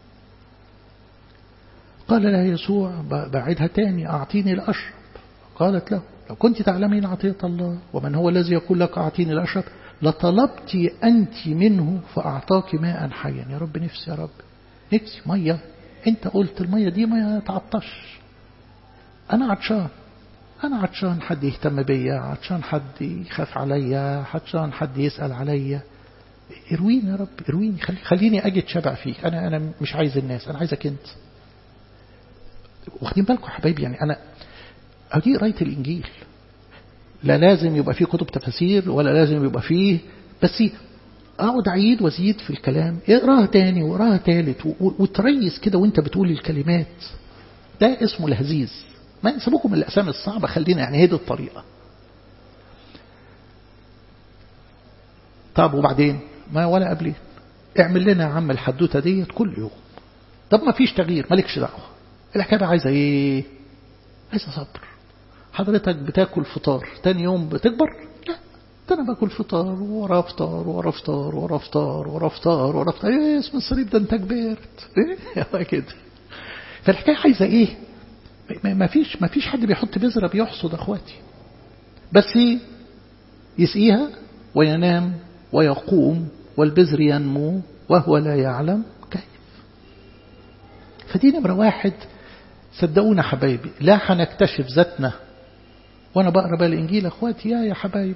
قال لها يسوع بعدها تاني أعطيني الأشرب. قالت له لو كنت تعلمين عطية الله ومن هو الذي يقول لك أعطيني الأشرب لطلبت أنت منه فأعطاك ماء حيا. يا رب نفسي، يا رب نفسي مية، أنت قلت المية دي ما تعطش. أنا عطشان، أنا عطشان حد يهتم بيا، عطشان حد يخاف عليا، عطشان حد يسأل عليا. ارويني يا رب، ارويني، خلي خليني أجد شبع فيك. أنا أنا مش عايز الناس، أنا عايزك أنت. واخدين بالكم يا حبايبي؟ يعني أنا أجي قراية الإنجيل لا لازم يبقى فيه كتب تفاسير ولا لازم يبقى فيه، بس اقعد اعيد وازيد في الكلام، اقراها تاني واقراها تالت وتريس كده وانت بتقول الكلمات. ده اسمه الهزيز. ما ينسبوكم من الاسامي الصعبه، خلينا يعني هذه الطريقه. طب وبعدين ما ولا قبلين اعمل لنا يا عم الحدوته ديت كل يوم. طب ما فيش تغيير، مالكش دعوه. الحكايه عايزه ايه؟ عايزه صبر. حضرتك بتاكل فطار تاني يوم بتكبر؟ لا، ده انا باكل فطار ورا فطار ورا فطار ورا فطار ورا فطار ورا فطار. ايه اسم الصليب ده؟ انت كبرت ايه كده. فالحكايه عايزه ايه؟ ما فيش ما فيش حد بيحط بذره بيحصد اخواتي، بس يسقيها وينام ويقوم والبذر ينمو وهو لا يعلم كيف. فدي نمره واحد. صدقونا حبايبي لا هنكتشف ذاتنا وانا بقرا بقى الانجيل اخواتي يا يا حبايب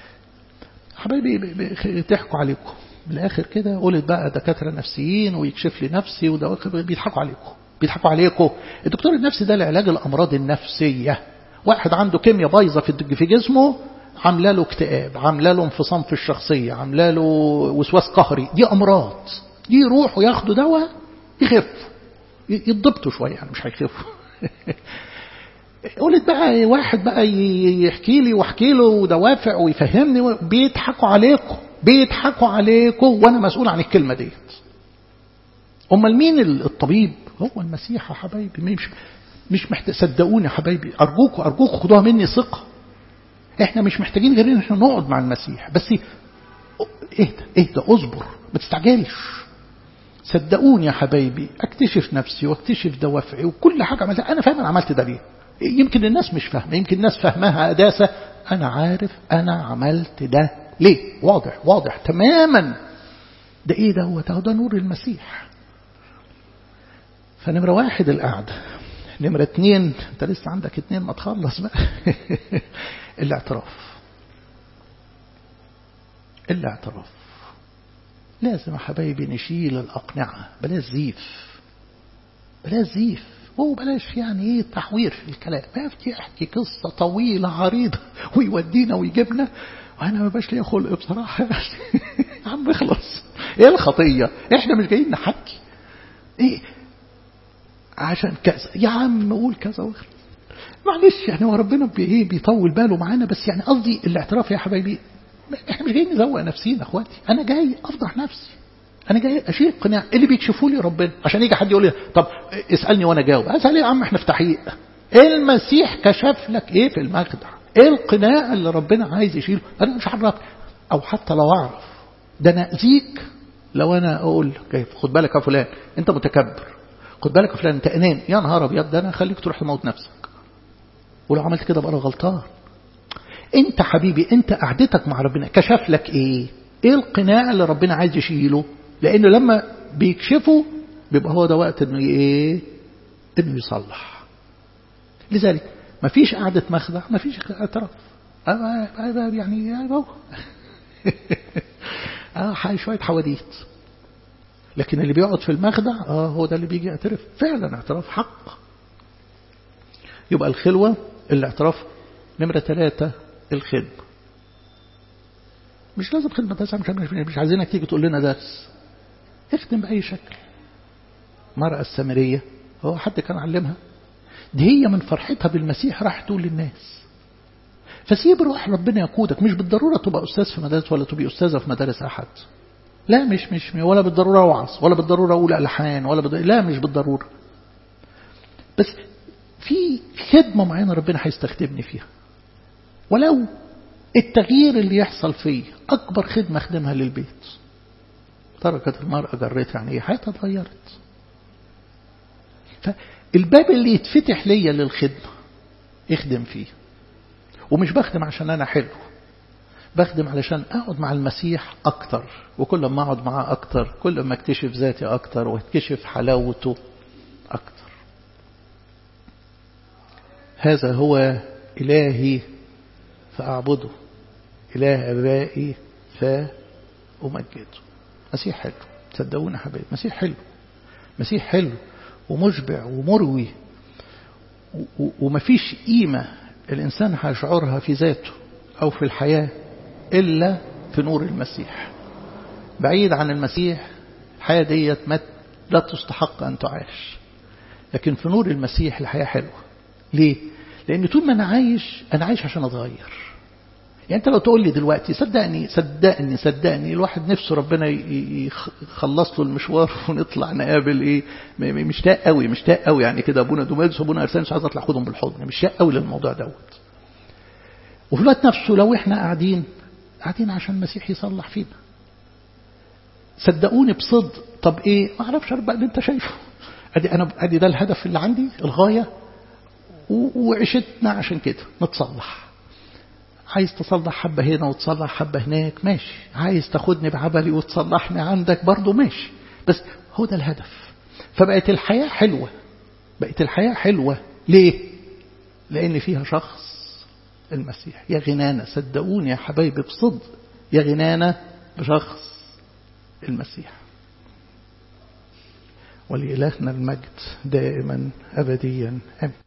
حبايبي تحكوا عليكم بالاخر كده. قلت بقى دكاتره نفسيين ويكشف لي نفسي وده بيضحكوا عليكم بيضحكوا عليكم. الدكتور النفسي ده لعلاج الامراض النفسيه. واحد عنده كيمياء بايظه في في جسمه، عامله له اكتئاب، عامله له انفصام في الشخصيه، عامله له وسواس قهري. دي امراض، دي يروحوا ياخدوا دواء يخف، يضبطوا شويه يعني مش هيخفوا. قلت بقى واحد بقى يحكي لي واحكي له دوافع ويفهمني، بيضحكوا عليكم بيضحكوا عليكم وانا مسؤول عن الكلمه ديت. امال مين الطبيب؟ هو المسيح يا حبايبي. مش مش محتاج، صدقوني يا حبايبي، ارجوكم ارجوكم خدوها مني ثقه. احنا مش محتاجين غير ان احنا نقعد مع المسيح، بس اهدى اهدى اصبر ما تستعجلش. صدقوني يا حبايبي اكتشف نفسي واكتشف دوافعي وكل حاجة عملتها أنا فاهم أنا عملت ده ليه. يمكن الناس مش فاهمة، يمكن الناس فاهمها قداسة، أنا عارف أنا عملت ده ليه. واضح واضح تماما. ده ايه ده؟ هو ده, ده نور المسيح. فنمرة واحد القعدة. نمرة اتنين، انت لسه عندك اتنين ما تخلص بقى. الاعتراف. الاعتراف لازم يا حبايبي نشيل الأقنعة. بلاش زيف، بلاش زيف، وبلاش يعني ايه تحوير في الكلام. ما يحكي قصة طويلة عريضة ويودينا ويجيبنا وانا ما باش ليه خلق بصراحة. يا عم اخلص. ايه الخطية؟ احنا مش جايين نحكي ايه عشان كذا يا عم نقول كذا واخر. معلش يعني هو ربنا بي بيطول باله معانا، بس يعني قصدي الاعتراف يا حبايبي احنا مش جايين نزوق نفسينا اخواتي. انا جاي افضح نفسي، انا جاي اشيل القناع اللي بيكشفوا لي ربنا. عشان يجي حد يقول لي طب اسالني وانا جاوب، اسال ايه يا عم احنا في تحقيق. المسيح كشف لك ايه في المخدع؟ ايه القناع اللي ربنا عايز يشيله؟ انا مش عارف، او حتى لو اعرف ده انا اذيك لو انا اقول كيف خد بالك يا فلان انت متكبر، خد بالك يا فلان انت اناني، يا نهار ابيض ده انا خليك تروح تموت نفسك. ولو عملت كده بقى انا غلطان. انت حبيبي انت قعدتك مع ربنا كشف لك ايه؟ ايه القناع اللي ربنا عايز يشيله؟ لانه لما بيكشفه بيبقى هو ده وقت انه ايه؟ انه يصلح. لذلك ما فيش قعدة مخدع، ما فيش اعتراف. يعني يعني اه شوية حواديت. لكن اللي بيقعد في المخدع اه هو ده اللي بيجي يعترف فعلا اعتراف حق. يبقى الخلوة الاعتراف. نمرة ثلاثة الخدمة. مش لازم خدمة بس، مش, مش عايزينك تيجي تقول لنا درس. اخدم بأي شكل. مرأة السامرية هو حد كان علمها؟ دي هي من فرحتها بالمسيح راح تقول للناس. فسيب روح ربنا يقودك. مش بالضرورة تبقى أستاذ في مدارس ولا تبقى أستاذة في مدارس أحد. لا مش مش ولا بالضرورة أوعظ ولا بالضرورة أقول ألحان ولا بالضرورة. لا مش بالضرورة. بس في خدمة معينة ربنا هيستخدمني فيها. ولو التغيير اللي يحصل فيه أكبر خدمة أخدمها للبيت. تركت المرأة جريت يعني حياتها اتغيرت. فالباب اللي يتفتح ليا للخدمة اخدم فيه. ومش بخدم عشان أنا حلو، بخدم علشان أقعد مع المسيح أكتر. وكل ما أقعد معاه أكتر كل ما اكتشف ذاتي أكتر واكتشف حلاوته أكتر. هذا هو إلهي فأعبده، إله أبائي فأمجده. مسيح حلو، تصدقونا حبايب. مسيح حلو، مسيح حلو ومشبع ومروي، ومفيش قيمة الإنسان هيشعرها في ذاته أو في الحياة إلا في نور المسيح. بعيد عن المسيح الحياة ديت لا تستحق أن تعيش. لكن في نور المسيح الحياة حلوة. ليه؟ لأن طول ما أنا عايش أنا عايش عشان أتغير. يعني أنت لو تقول لي دلوقتي صدقني صدقني صدقني الواحد نفسه ربنا يخلص له المشوار ونطلع نقابل إيه، مشتاق قوي مشتاق قوي يعني كده أبونا دومادس وأبونا أرسان مش عايز أطلع أخدهم بالحضن، مشتاق قوي للموضوع دوت. وفي الوقت نفسه لو إحنا قاعدين قاعدين عشان المسيح يصلح فينا. صدقوني بصدق. طب إيه؟ ما أعرفش أربع اللي أنت شايفه. أدي أنا أدي ده الهدف اللي عندي الغاية، وعشتنا عشان كده نتصلح. عايز تصلح حبة هنا وتصلح حبة هناك ماشي، عايز تاخدني بعبلي وتصلحني عندك برضو ماشي، بس هو ده الهدف. فبقت الحياة حلوة، بقت الحياة حلوة. ليه؟ لأن فيها شخص المسيح. يا غنانا صدقوني يا حبايبي بصدق، يا غنانا بشخص المسيح. ولإلهنا المجد دائما أبديا آمين.